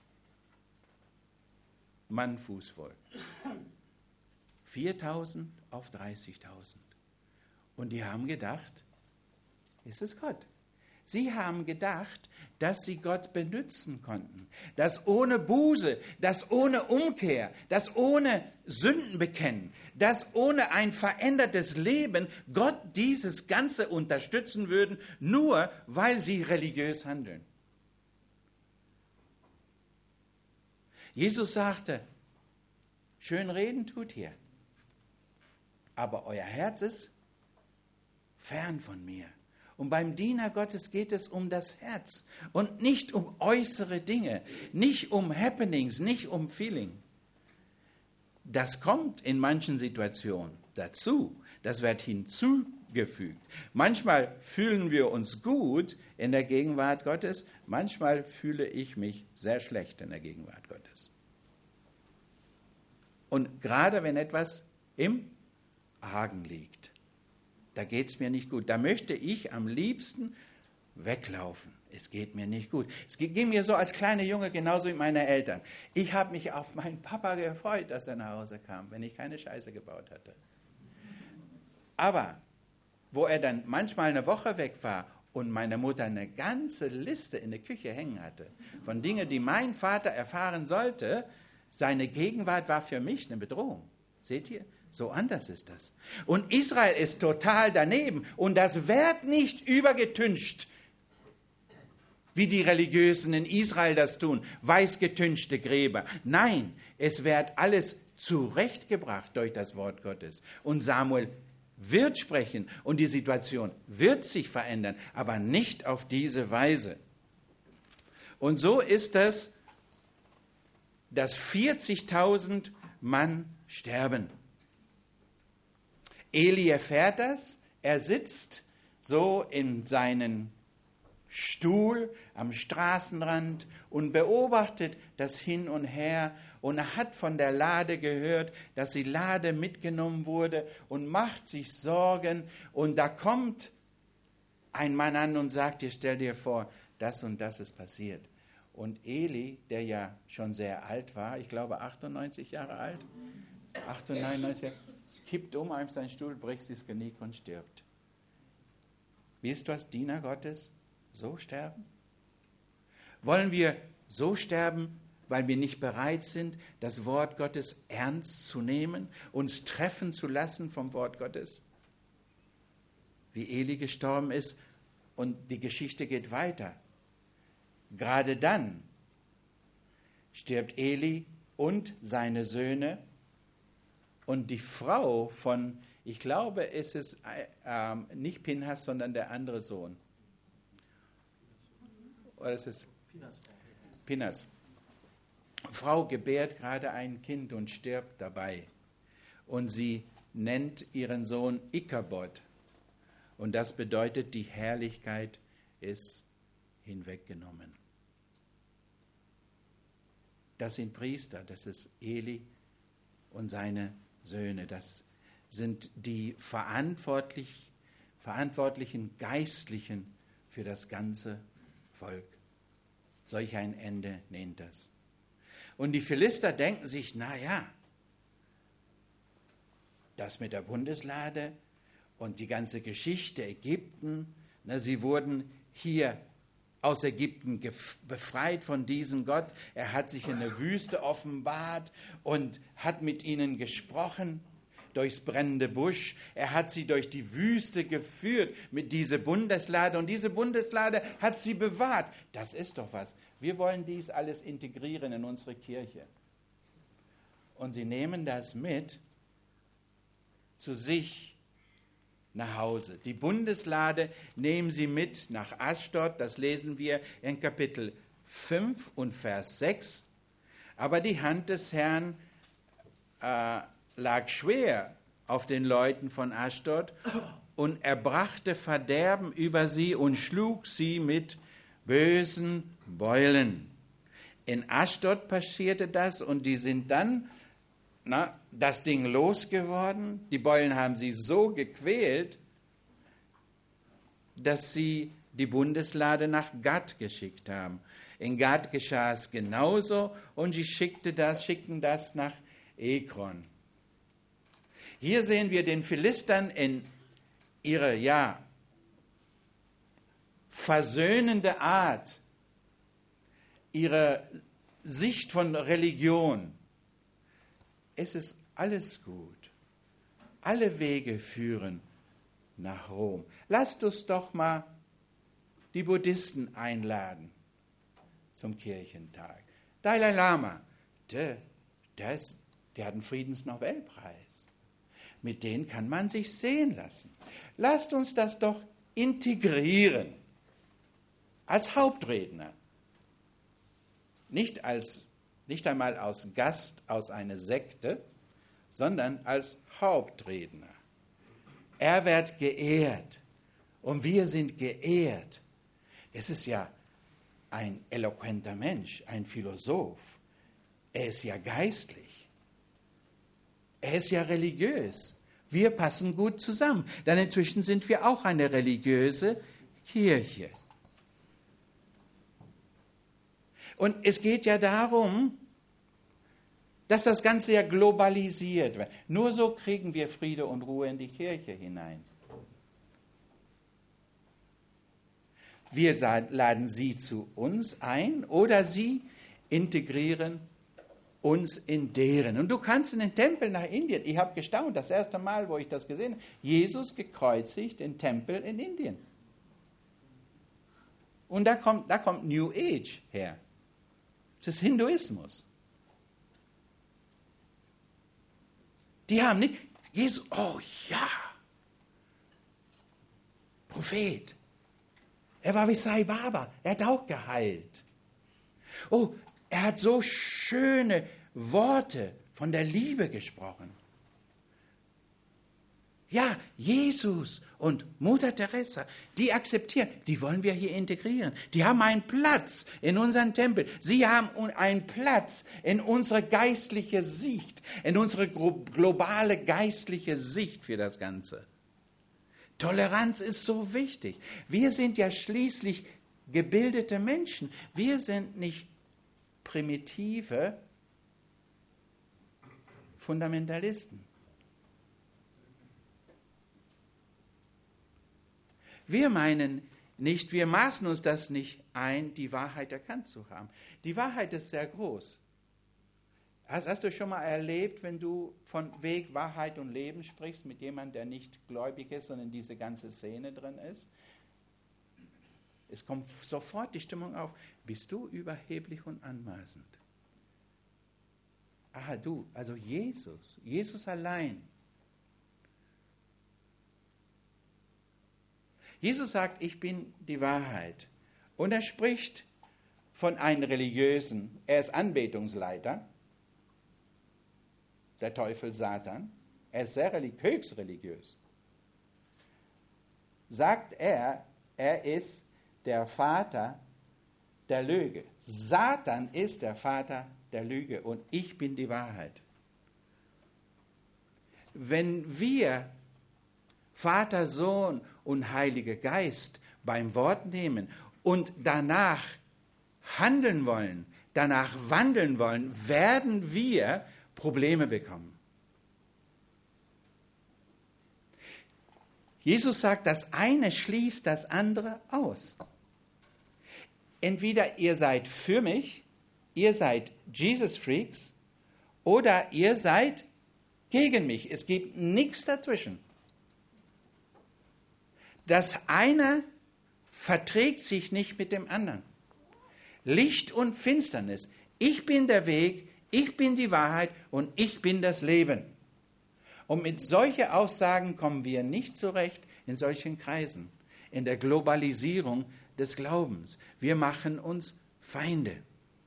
Mann fußvoll. viertausend auf dreißigtausend. Und die haben gedacht, ist es Gott? Sie haben gedacht, dass sie Gott benützen konnten, dass ohne Buße, dass ohne Umkehr, dass ohne Sündenbekennen, dass ohne ein verändertes Leben Gott dieses Ganze unterstützen würden, nur weil sie religiös handeln. Jesus sagte, schön reden tut ihr, aber euer Herz ist fern von mir. Und beim Diener Gottes geht es um das Herz und nicht um äußere Dinge, nicht um Happenings, nicht um Feeling. Das kommt in manchen Situationen dazu, das wird hinzugefügt. Manchmal fühlen wir uns gut in der Gegenwart Gottes, manchmal fühle ich mich sehr schlecht in der Gegenwart Gottes. Und gerade wenn etwas im Argen liegt, da geht es mir nicht gut. Da möchte ich am liebsten weglaufen. Es geht mir nicht gut. Es ging mir so als kleiner Junge genauso wie meine Eltern. Ich habe mich auf meinen Papa gefreut, dass er nach Hause kam, wenn ich keine Scheiße gebaut hatte. Aber wo er dann manchmal eine Woche weg war und meine Mutter eine ganze Liste in der Küche hängen hatte von Dingen, die mein Vater erfahren sollte, seine Gegenwart war für mich eine Bedrohung. Seht ihr? So anders ist das. Und Israel ist total daneben. Und das wird nicht übergetüncht, wie die Religiösen in Israel das tun. Weißgetünchte Gräber. Nein, es wird alles zurechtgebracht durch das Wort Gottes. Und Samuel wird sprechen und die Situation wird sich verändern, aber nicht auf diese Weise. Und so ist es, dass vierzigtausend Mann sterben. Eli erfährt das, er sitzt so in seinem Stuhl am Straßenrand und beobachtet das Hin und Her und er hat von der Lade gehört, dass die Lade mitgenommen wurde und macht sich Sorgen und da kommt ein Mann an und sagt dir, stell dir vor, das und das ist passiert. Und Eli, der ja schon sehr alt war, ich glaube achtundneunzig Jahre alt, achtundneunzig Jahre, kippt um auf seinen Stuhl, bricht sich das Genick und stirbt. Willst du als Diener Gottes so sterben? Wollen wir so sterben, weil wir nicht bereit sind, das Wort Gottes ernst zu nehmen, uns treffen zu lassen vom Wort Gottes? Wie Eli gestorben ist und die Geschichte geht weiter. Gerade dann stirbt Eli und seine Söhne. Und die Frau von, ich glaube, es ist äh, nicht Pinhas, sondern der andere Sohn. Oder es ist Pinhas. Frau gebärt gerade ein Kind und stirbt dabei. Und sie nennt ihren Sohn Ichabod. Und das bedeutet, die Herrlichkeit ist hinweggenommen. Das sind Priester, das ist Eli und seine Söhne. Das sind die verantwortlich, verantwortlichen Geistlichen für das ganze Volk. Solch ein Ende nennt das. Und die Philister denken sich, na ja, das mit der Bundeslade und die ganze Geschichte Ägypten, na, sie wurden hier aus Ägypten befreit von diesem Gott. Er hat sich in der Wüste offenbart und hat mit ihnen gesprochen durchs brennende Busch. Er hat sie durch die Wüste geführt mit dieser Bundeslade und diese Bundeslade hat sie bewahrt. Das ist doch was. Wir wollen dies alles integrieren in unsere Kirche. Und sie nehmen das mit zu sich nach Hause. Die Bundeslade nehmen sie mit nach Ashdod, das lesen wir in Kapitel fünf und Vers sechs. Aber die Hand des Herrn äh, lag schwer auf den Leuten von Ashdod und er brachte Verderben über sie und schlug sie mit bösen Beulen. In Ashdod passierte das und die sind dann Na, das Ding losgeworden. Die Beulen haben sie so gequält, dass sie die Bundeslade nach Gad geschickt haben. In Gad geschah es genauso und sie schickte das, schickten das nach Ekron. Hier sehen wir den Philistern in ihrer, ja, versöhnende Art, ihre Sicht von Religion. Es ist alles gut. Alle Wege führen nach Rom. Lasst uns doch mal die Buddhisten einladen zum Kirchentag. Dalai Lama, der, der, ist, der hat einen Friedensnobelpreis. Mit denen kann man sich sehen lassen. Lasst uns das doch integrieren. Als Hauptredner. Nicht als Nicht einmal als Gast aus einer Sekte, sondern als Hauptredner. Er wird geehrt und wir sind geehrt. Es ist ja ein eloquenter Mensch, ein Philosoph. Er ist ja geistlich. Er ist ja religiös. Wir passen gut zusammen, denn inzwischen sind wir auch eine religiöse Kirche. Und es geht ja darum, dass das Ganze ja globalisiert wird. Nur so kriegen wir Friede und Ruhe in die Kirche hinein. Wir laden sie zu uns ein oder sie integrieren uns in deren. Und du kannst in den Tempel nach Indien, ich habe gestaunt, das erste Mal, wo ich das gesehen habe, Jesus gekreuzigt im Tempel in Indien. Und da kommt, da kommt New Age her. Es ist Hinduismus. Die haben nicht, Jesus, oh ja, Prophet. Er war wie Sai Baba, er hat auch geheilt. Oh, er hat so schöne Worte von der Liebe gesprochen. Ja, Jesus und Mutter Teresa, die akzeptieren, die wollen wir hier integrieren. Die haben einen Platz in unserem Tempel. Sie haben einen Platz in unserer geistlichen Sicht, in unserer globale geistliche Sicht für das Ganze. Toleranz ist so wichtig. Wir sind ja schließlich gebildete Menschen. Wir sind nicht primitive Fundamentalisten. Wir meinen nicht, wir maßen uns das nicht ein, die Wahrheit erkannt zu haben. Die Wahrheit ist sehr groß. Hast, hast du schon mal erlebt, wenn du von Weg, Wahrheit und Leben sprichst mit jemandem, der nicht gläubig ist, sondern in diese ganze Szene drin ist? Es kommt sofort die Stimmung auf, bist du überheblich und anmaßend? Aha, du, also Jesus, Jesus allein. Jesus sagt, ich bin die Wahrheit. Und er spricht von einem Religiösen. Er ist Anbetungsleiter, der Teufel Satan. Er ist sehr religiös, höchst religiös. Sagt er, er ist der Vater der Lüge. Satan ist der Vater der Lüge und ich bin die Wahrheit. Wenn wir Vater, Sohn und Heiliger Geist beim Wort nehmen und danach handeln wollen, danach wandeln wollen, werden wir Probleme bekommen. Jesus sagt, das eine schließt das andere aus. Entweder ihr seid für mich, ihr seid Jesus-Freaks, oder ihr seid gegen mich. Es gibt nichts dazwischen. Das eine verträgt sich nicht mit dem anderen. Licht und Finsternis. Ich bin der Weg, ich bin die Wahrheit und ich bin das Leben. Und mit solchen Aussagen kommen wir nicht zurecht in solchen Kreisen, in der Globalisierung des Glaubens. Wir machen uns Feinde.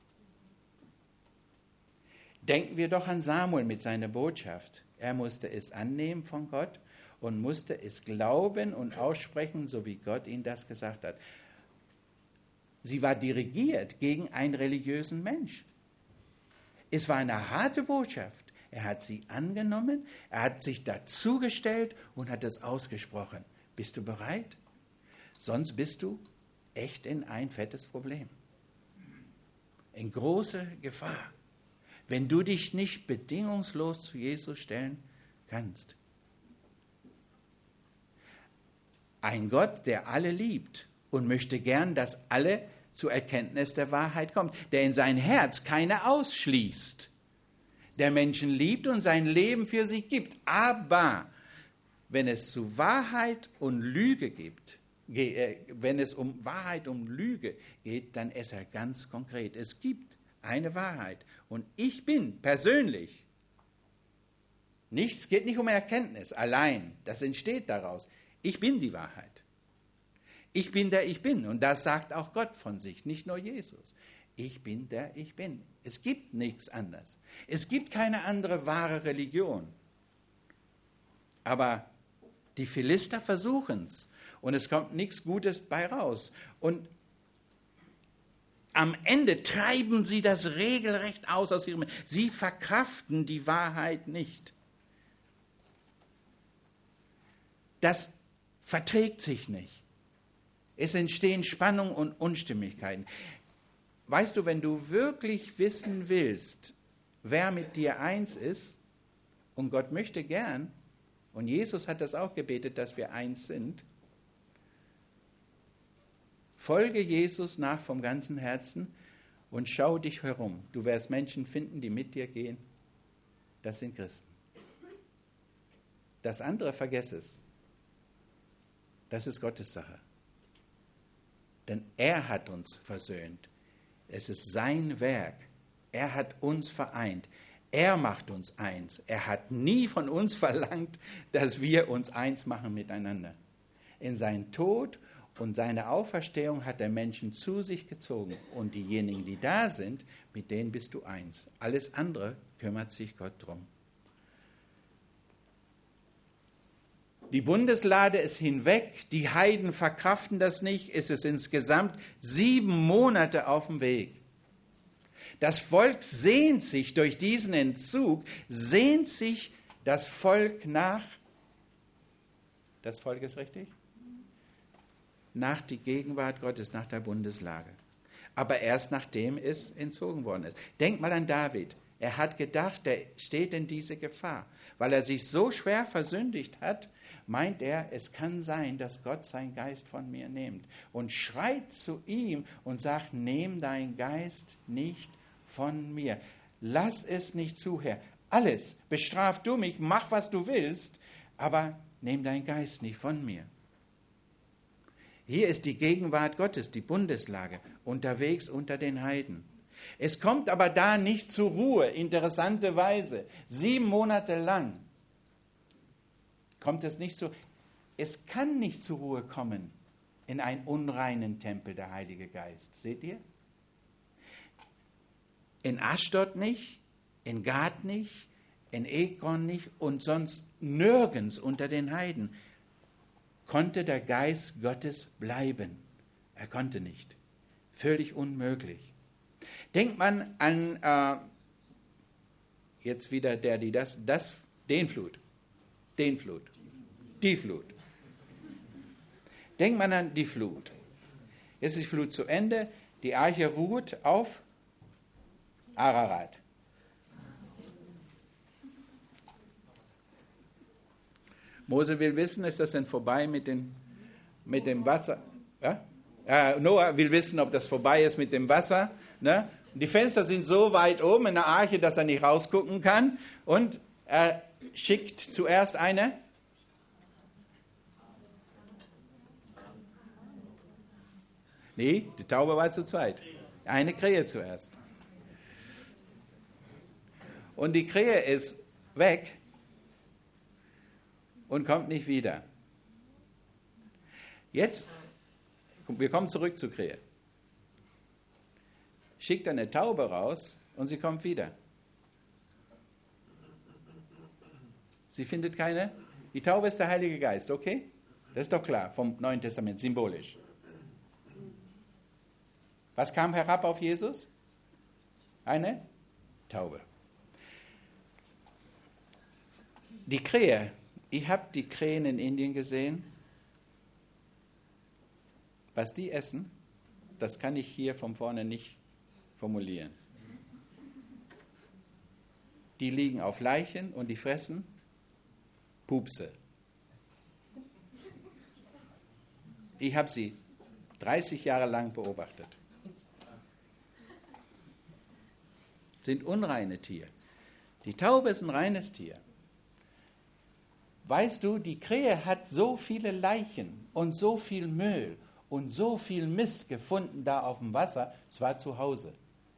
Denken wir doch an Samuel mit seiner Botschaft. Er musste es annehmen von Gott und musste es glauben und aussprechen, so wie Gott ihm das gesagt hat. Sie war dirigiert gegen einen religiösen Mensch. Es war eine harte Botschaft. Er hat sie angenommen, er hat sich dazugestellt und hat es ausgesprochen. Bist du bereit? Sonst bist du echt in ein fettes Problem. In große Gefahr, wenn du dich nicht bedingungslos zu Jesus stellen kannst. Ein Gott, der alle liebt und möchte gern, dass alle zur Erkenntnis der Wahrheit kommen, der in sein Herz keine ausschließt, der Menschen liebt und sein Leben für sie gibt. Aber wenn es zu Wahrheit und Lüge gibt, wenn es um Wahrheit und Lüge geht, dann ist er ganz konkret. Es gibt eine Wahrheit und ich bin persönlich, nichts geht nicht um Erkenntnis allein, das entsteht daraus. Ich bin die Wahrheit. Ich bin der Ich Bin. Und das sagt auch Gott von sich, nicht nur Jesus. Ich bin der Ich Bin. Es gibt nichts anderes. Es gibt keine andere wahre Religion. Aber die Philister versuchen es. Und es kommt nichts Gutes bei raus. Und am Ende treiben sie das regelrecht aus aus ihrem... Sie verkraften die Wahrheit nicht. Das verträgt sich nicht. Es entstehen Spannungen und Unstimmigkeiten. Weißt du, wenn du wirklich wissen willst, wer mit dir eins ist, und Gott möchte gern, und Jesus hat das auch gebetet, dass wir eins sind, folge Jesus nach vom ganzen Herzen und schau dich herum. Du wirst Menschen finden, die mit dir gehen. Das sind Christen. Das andere, vergess es. Das ist Gottes Sache. Denn er hat uns versöhnt. Es ist sein Werk. Er hat uns vereint. Er macht uns eins. Er hat nie von uns verlangt, dass wir uns eins machen miteinander. In seinen Tod und seine Auferstehung hat er Menschen zu sich gezogen. Und diejenigen, die da sind, mit denen bist du eins. Alles andere kümmert sich Gott drum. Die Bundeslade ist hinweg, die Heiden verkraften das nicht, es ist insgesamt sieben Monate auf dem Weg. Das Volk sehnt sich durch diesen Entzug, sehnt sich das Volk nach, das Volk ist richtig? Nach die Gegenwart Gottes, nach der Bundeslade. Aber erst nachdem es entzogen worden ist. Denk mal an David. Er hat gedacht, er steht in diese Gefahr. Weil er sich so schwer versündigt hat, meint er, es kann sein, dass Gott seinen Geist von mir nimmt. Und schreit zu ihm und sagt, nimm deinen Geist nicht von mir. Lass es nicht zu, Herr. Alles, bestraf du mich, mach, was du willst, aber nimm deinen Geist nicht von mir. Hier ist die Gegenwart Gottes, die Bundeslage, unterwegs unter den Heiden. Es kommt aber da nicht zur Ruhe, interessanterweise. Sieben Monate lang kommt es nicht zu. Es kann nicht zur Ruhe kommen in einen unreinen Tempel, der Heilige Geist. Seht ihr? In Aschdod nicht, in Gad nicht, in Ekron nicht und sonst nirgends unter den Heiden konnte der Geist Gottes bleiben. Er konnte nicht. Völlig unmöglich. Denkt man an, äh, jetzt wieder der, die das, das, den Flut, den Flut, die Flut. Denkt man an die Flut. Jetzt ist die Flut zu Ende, die Arche ruht auf Ararat. Mose will wissen, ist das denn vorbei mit, den, mit dem Wasser? Ja? Äh, Noah will wissen, ob das vorbei ist mit dem Wasser. Ne? Die Fenster sind so weit oben in der Arche, dass er nicht rausgucken kann. Und er schickt zuerst eine. Nee, die Taube war zu zweit. Eine Krähe zuerst. Und die Krähe ist weg und kommt nicht wieder. Jetzt, wir kommen zurück zur Krähe. Schickt eine Taube raus und sie kommt wieder. Sie findet keine. Die Taube ist der Heilige Geist, okay? Das ist doch klar, vom Neuen Testament, symbolisch. Was kam herab auf Jesus? Eine Taube. Die Krähe, ihr habt die Krähen in Indien gesehen? Was die essen, das kann ich hier von vorne nicht formulieren. Die liegen auf Leichen und die fressen Pupse. Ich habe sie dreißig Jahre lang beobachtet. Sind unreine Tiere. Die Taube ist ein reines Tier. Weißt du, die Krähe hat so viele Leichen und so viel Müll und so viel Mist gefunden da auf dem Wasser, es war zu Hause.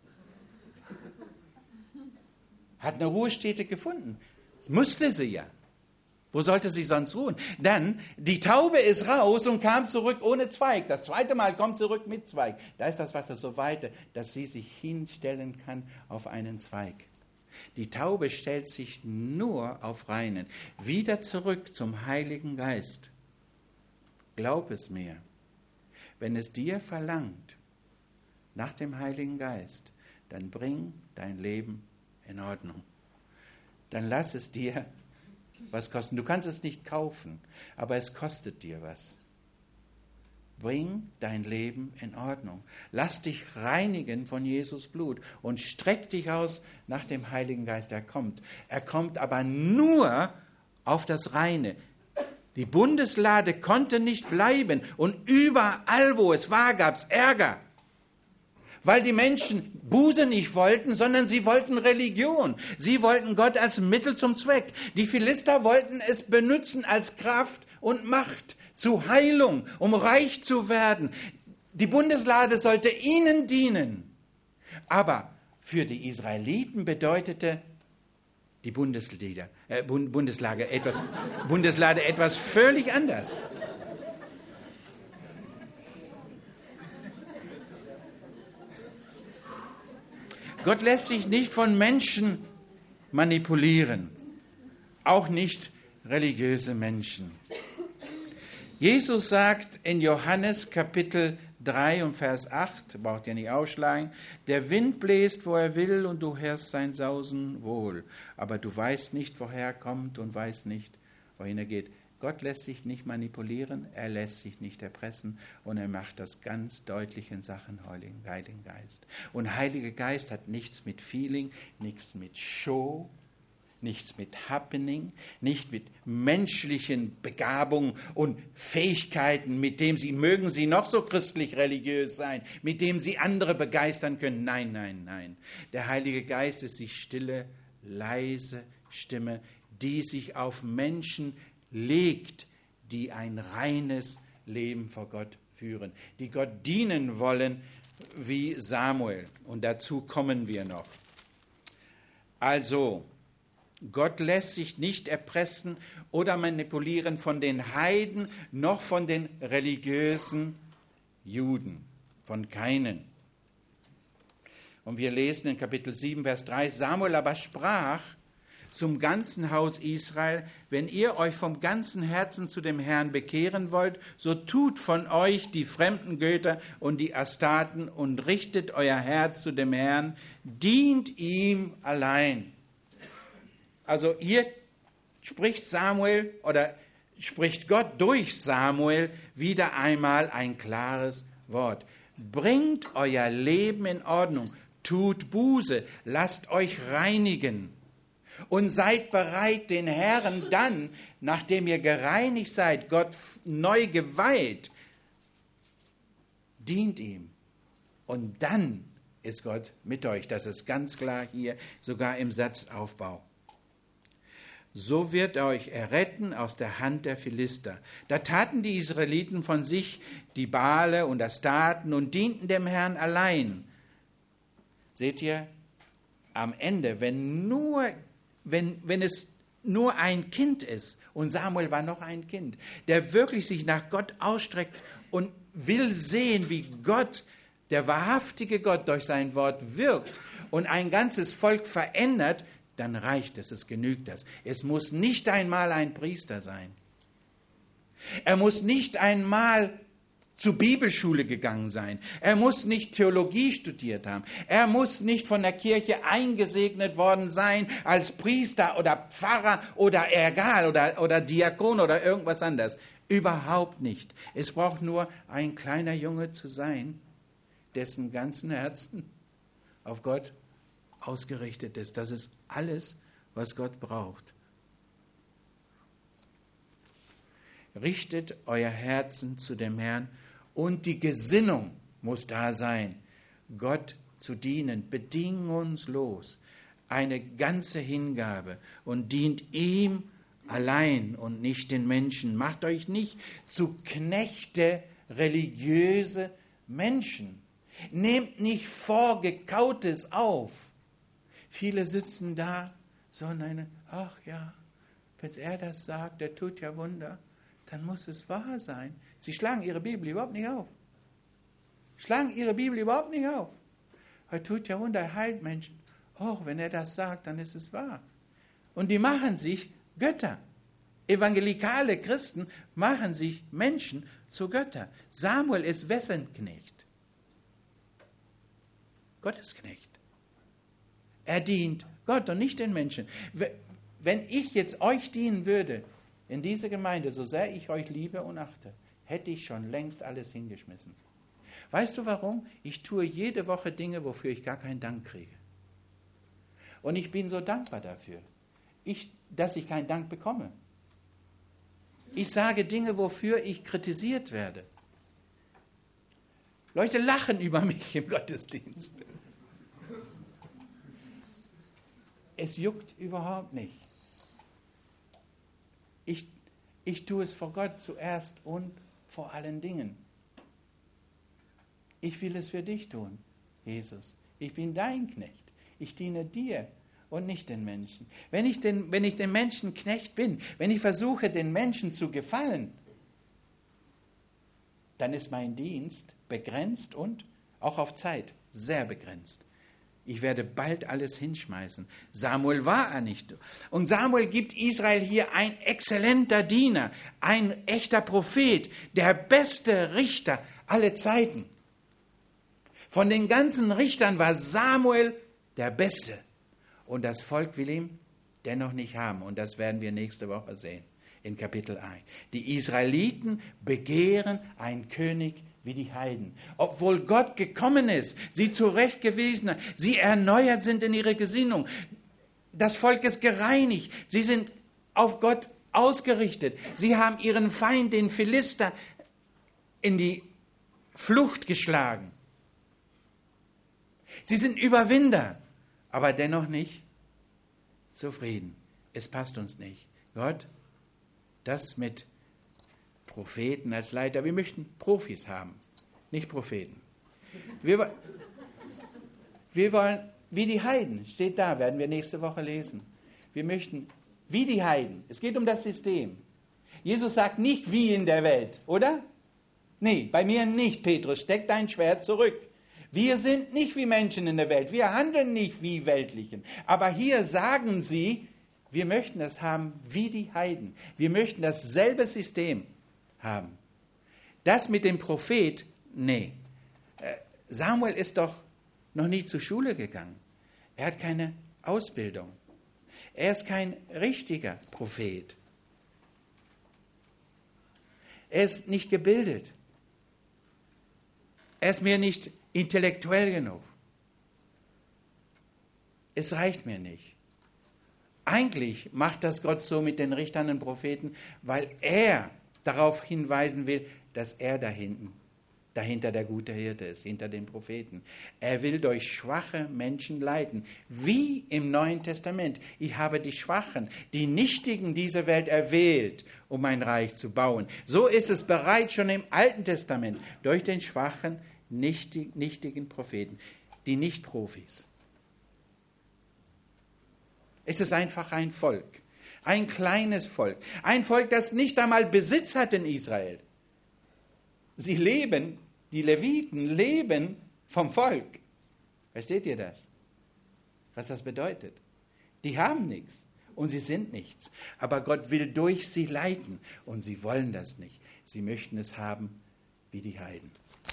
Hat eine Ruhestätte gefunden. Das musste sie ja. Wo sollte sie sonst ruhen? Dann, die Taube ist raus und kam zurück ohne Zweig. Das zweite Mal kommt zurück mit Zweig. Da ist das Wasser so weit, dass sie sich hinstellen kann auf einen Zweig. Die Taube stellt sich nur auf Reinen. Wieder zurück zum Heiligen Geist. Glaub es mir, wenn es dir verlangt nach dem Heiligen Geist, dann bring dein Leben in Ordnung. Dann lass es dir was kosten. Du kannst es nicht kaufen, aber es kostet dir was. Bring dein Leben in Ordnung. Lass dich reinigen von Jesus Blut und streck dich aus nach dem Heiligen Geist. Er kommt. Er kommt aber nur auf das Reine. Die Bundeslade konnte nicht bleiben und überall, wo es war, gab es Ärger. Weil die Menschen Buße nicht wollten, sondern sie wollten Religion. Sie wollten Gott als Mittel zum Zweck. Die Philister wollten es benutzen als Kraft und Macht zu Heilung, um reich zu werden. Die Bundeslade sollte ihnen dienen. Aber für die Israeliten bedeutete die Bundesliga, äh, Bundeslade, etwas, Bundeslade etwas völlig anders. Gott lässt sich nicht von Menschen manipulieren, auch nicht religiöse Menschen. Jesus sagt in Johannes Kapitel drei und Vers acht, braucht ihr nicht aufschlagen, der Wind bläst, wo er will, und du hörst sein Sausen wohl, aber du weißt nicht, woher er kommt und weißt nicht, wohin er geht. Gott lässt sich nicht manipulieren, er lässt sich nicht erpressen und er macht das ganz deutlich in Sachen Heiligen, Heiligen Geist. Und Heiliger Geist hat nichts mit Feeling, nichts mit Show, nichts mit Happening, nicht mit menschlichen Begabungen und Fähigkeiten, mit dem sie, mögen sie noch so christlich-religiös sein, mit dem sie andere begeistern können. Nein, nein, nein. Der Heilige Geist ist die stille, leise Stimme, die sich auf Menschen legt, die ein reines Leben vor Gott führen, die Gott dienen wollen wie Samuel. Und dazu kommen wir noch. Also, Gott lässt sich nicht erpressen oder manipulieren von den Heiden, noch von den religiösen Juden, von keinen. Und wir lesen in Kapitel sieben, Vers drei, Samuel aber sprach zum ganzen Haus Israel, wenn ihr euch vom ganzen Herzen zu dem Herrn bekehren wollt, so tut von euch die fremden Götter und die Astarten und richtet euer Herz zu dem Herrn, dient ihm allein. Also hier spricht Samuel oder spricht Gott durch Samuel wieder einmal ein klares Wort. Bringt euer Leben in Ordnung, tut Buße, lasst euch reinigen. Und seid bereit, den Herrn dann, nachdem ihr gereinigt seid, Gott neu geweiht, dient ihm. Und dann ist Gott mit euch. Das ist ganz klar hier, sogar im Satzaufbau. So wird er euch erretten aus der Hand der Philister. Da taten die Israeliten von sich die Baale und Astaten und dienten dem Herrn allein. Seht ihr, am Ende, wenn nur, wenn, wenn es nur ein Kind ist, und Samuel war noch ein Kind, der wirklich sich nach Gott ausstreckt und will sehen, wie Gott, der wahrhaftige Gott, durch sein Wort wirkt und ein ganzes Volk verändert, dann reicht es, es genügt das. Es muss nicht einmal ein Priester sein. Er muss nicht einmal zur Bibelschule gegangen sein. Er muss nicht Theologie studiert haben. Er muss nicht von der Kirche eingesegnet worden sein als Priester oder Pfarrer oder egal oder, oder Diakon oder irgendwas anderes. Überhaupt nicht. Es braucht nur ein kleiner Junge zu sein, dessen ganzen Herzen auf Gott ausgerichtet ist. Das ist alles, was Gott braucht. Richtet euer Herzen zu dem Herrn und die Gesinnung muss da sein, Gott zu dienen, bedingungslos, eine ganze Hingabe und dient ihm allein und nicht den Menschen. Macht euch nicht zu Knechte religiöse Menschen. Nehmt nicht Vorgekautes auf. Viele sitzen da so in eine, ach ja, wenn er das sagt, der tut ja Wunder, dann muss es wahr sein. Sie schlagen ihre Bibel überhaupt nicht auf. Schlagen ihre Bibel überhaupt nicht auf. Er tut ja Wunder, er heilt Menschen. Oh, wenn er das sagt, dann ist es wahr. Und die machen sich Götter. Evangelikale Christen machen sich Menschen zu Götter. Samuel ist wessen Knecht? Gottes Knecht. Er dient Gott und nicht den Menschen. Wenn ich jetzt euch dienen würde, in dieser Gemeinde, so sehr ich euch liebe und achte, hätte ich schon längst alles hingeschmissen. Weißt du warum? Ich tue jede Woche Dinge, wofür ich gar keinen Dank kriege. Und ich bin so dankbar dafür, ich, dass ich keinen Dank bekomme. Ich sage Dinge, wofür ich kritisiert werde. Leute lachen über mich im Gottesdienst. Es juckt überhaupt nicht. Ich, ich tue es vor Gott zuerst und vor allen Dingen. Ich will es für dich tun, Jesus. Ich bin dein Knecht. Ich diene dir und nicht den Menschen. Wenn ich den, wenn ich den Menschen Knecht bin, wenn ich versuche, den Menschen zu gefallen, dann ist mein Dienst begrenzt und auch auf Zeit sehr begrenzt. Ich werde bald alles hinschmeißen. Samuel war er nicht. Und Samuel gibt Israel hier ein exzellenter Diener, ein echter Prophet, der beste Richter aller Zeiten. Von den ganzen Richtern war Samuel der Beste. Und das Volk will ihn dennoch nicht haben. Und das werden wir nächste Woche sehen in Kapitel eins. Die Israeliten begehren einen König wie die Heiden. Obwohl Gott gekommen ist, sie zurechtgewiesen hat, sie erneuert sind in ihrer Gesinnung. Das Volk ist gereinigt. Sie sind auf Gott ausgerichtet. Sie haben ihren Feind, den Philister, in die Flucht geschlagen. Sie sind Überwinder, aber dennoch nicht zufrieden. Es passt uns nicht. Gott, das mit Propheten als Leiter. Wir möchten Profis haben, nicht Propheten. Wir, wir wollen, wie die Heiden, steht da, werden wir nächste Woche lesen. Wir möchten, wie die Heiden. Es geht um das System. Jesus sagt nicht, wie in der Welt, oder? Nee, bei mir nicht, Petrus, steck dein Schwert zurück. Wir sind nicht wie Menschen in der Welt. Wir handeln nicht wie Weltlichen. Aber hier sagen sie, wir möchten das haben wie die Heiden. Wir möchten dasselbe System haben. Das mit dem Prophet, nee. Samuel ist doch noch nie zur Schule gegangen. Er hat keine Ausbildung. Er ist kein richtiger Prophet. Er ist nicht gebildet. Er ist mir nicht intellektuell genug. Es reicht mir nicht. Eigentlich macht das Gott so mit den Richtern und Propheten, weil er darauf hinweisen will, dass er da hinten, dahinter der gute Hirte ist, hinter den Propheten. Er will durch schwache Menschen leiten, wie im Neuen Testament. Ich habe die Schwachen, die Nichtigen dieser Welt erwählt, um ein Reich zu bauen. So ist es bereits schon im Alten Testament, durch den schwachen, nichtig, nichtigen Propheten, die Nicht-Profis. Es ist einfach ein Volk, ein kleines Volk, ein Volk, das nicht einmal Besitz hat in Israel. Sie leben, die Leviten leben vom Volk. Versteht ihr das? Was das bedeutet? Die haben nichts und sie sind nichts. Aber Gott will durch sie leiten und sie wollen das nicht. Sie möchten es haben wie die Heiden.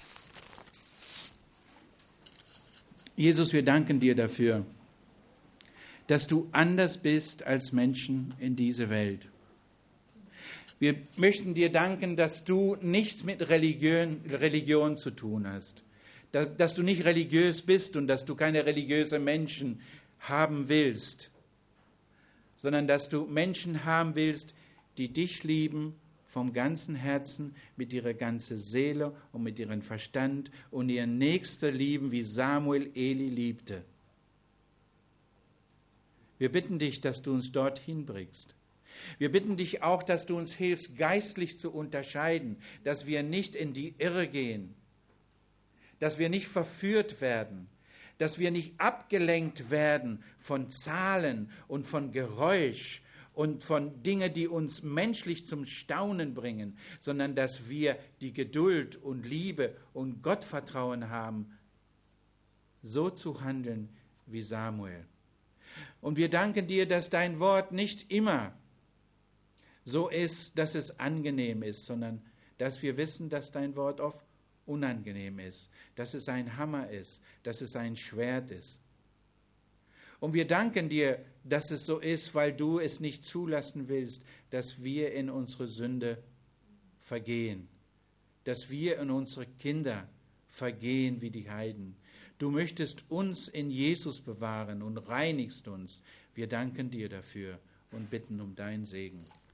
Jesus, wir danken dir dafür, dass du anders bist als Menschen in dieser Welt. Wir möchten dir danken, dass du nichts mit Religion, Religion zu tun hast, dass du nicht religiös bist und dass du keine religiösen Menschen haben willst, sondern dass du Menschen haben willst, die dich lieben vom ganzen Herzen, mit ihrer ganzen Seele und mit ihrem Verstand und ihren Nächsten lieben, wie Samuel Eli liebte. Wir bitten dich, dass du uns dorthin bringst. Wir bitten dich auch, dass du uns hilfst, geistlich zu unterscheiden, dass wir nicht in die Irre gehen, dass wir nicht verführt werden, dass wir nicht abgelenkt werden von Zahlen und von Geräusch und von Dingen, die uns menschlich zum Staunen bringen, sondern dass wir die Geduld und Liebe und Gottvertrauen haben, so zu handeln wie Samuel. Und wir danken dir, dass dein Wort nicht immer so ist, dass es angenehm ist, sondern dass wir wissen, dass dein Wort oft unangenehm ist, dass es ein Hammer ist, dass es ein Schwert ist. Und wir danken dir, dass es so ist, weil du es nicht zulassen willst, dass wir in unsere Sünde vergehen, dass wir in unsere Kinder vergehen wie die Heiden. Du möchtest uns in Jesus bewahren und reinigst uns. Wir danken dir dafür und bitten um deinen Segen.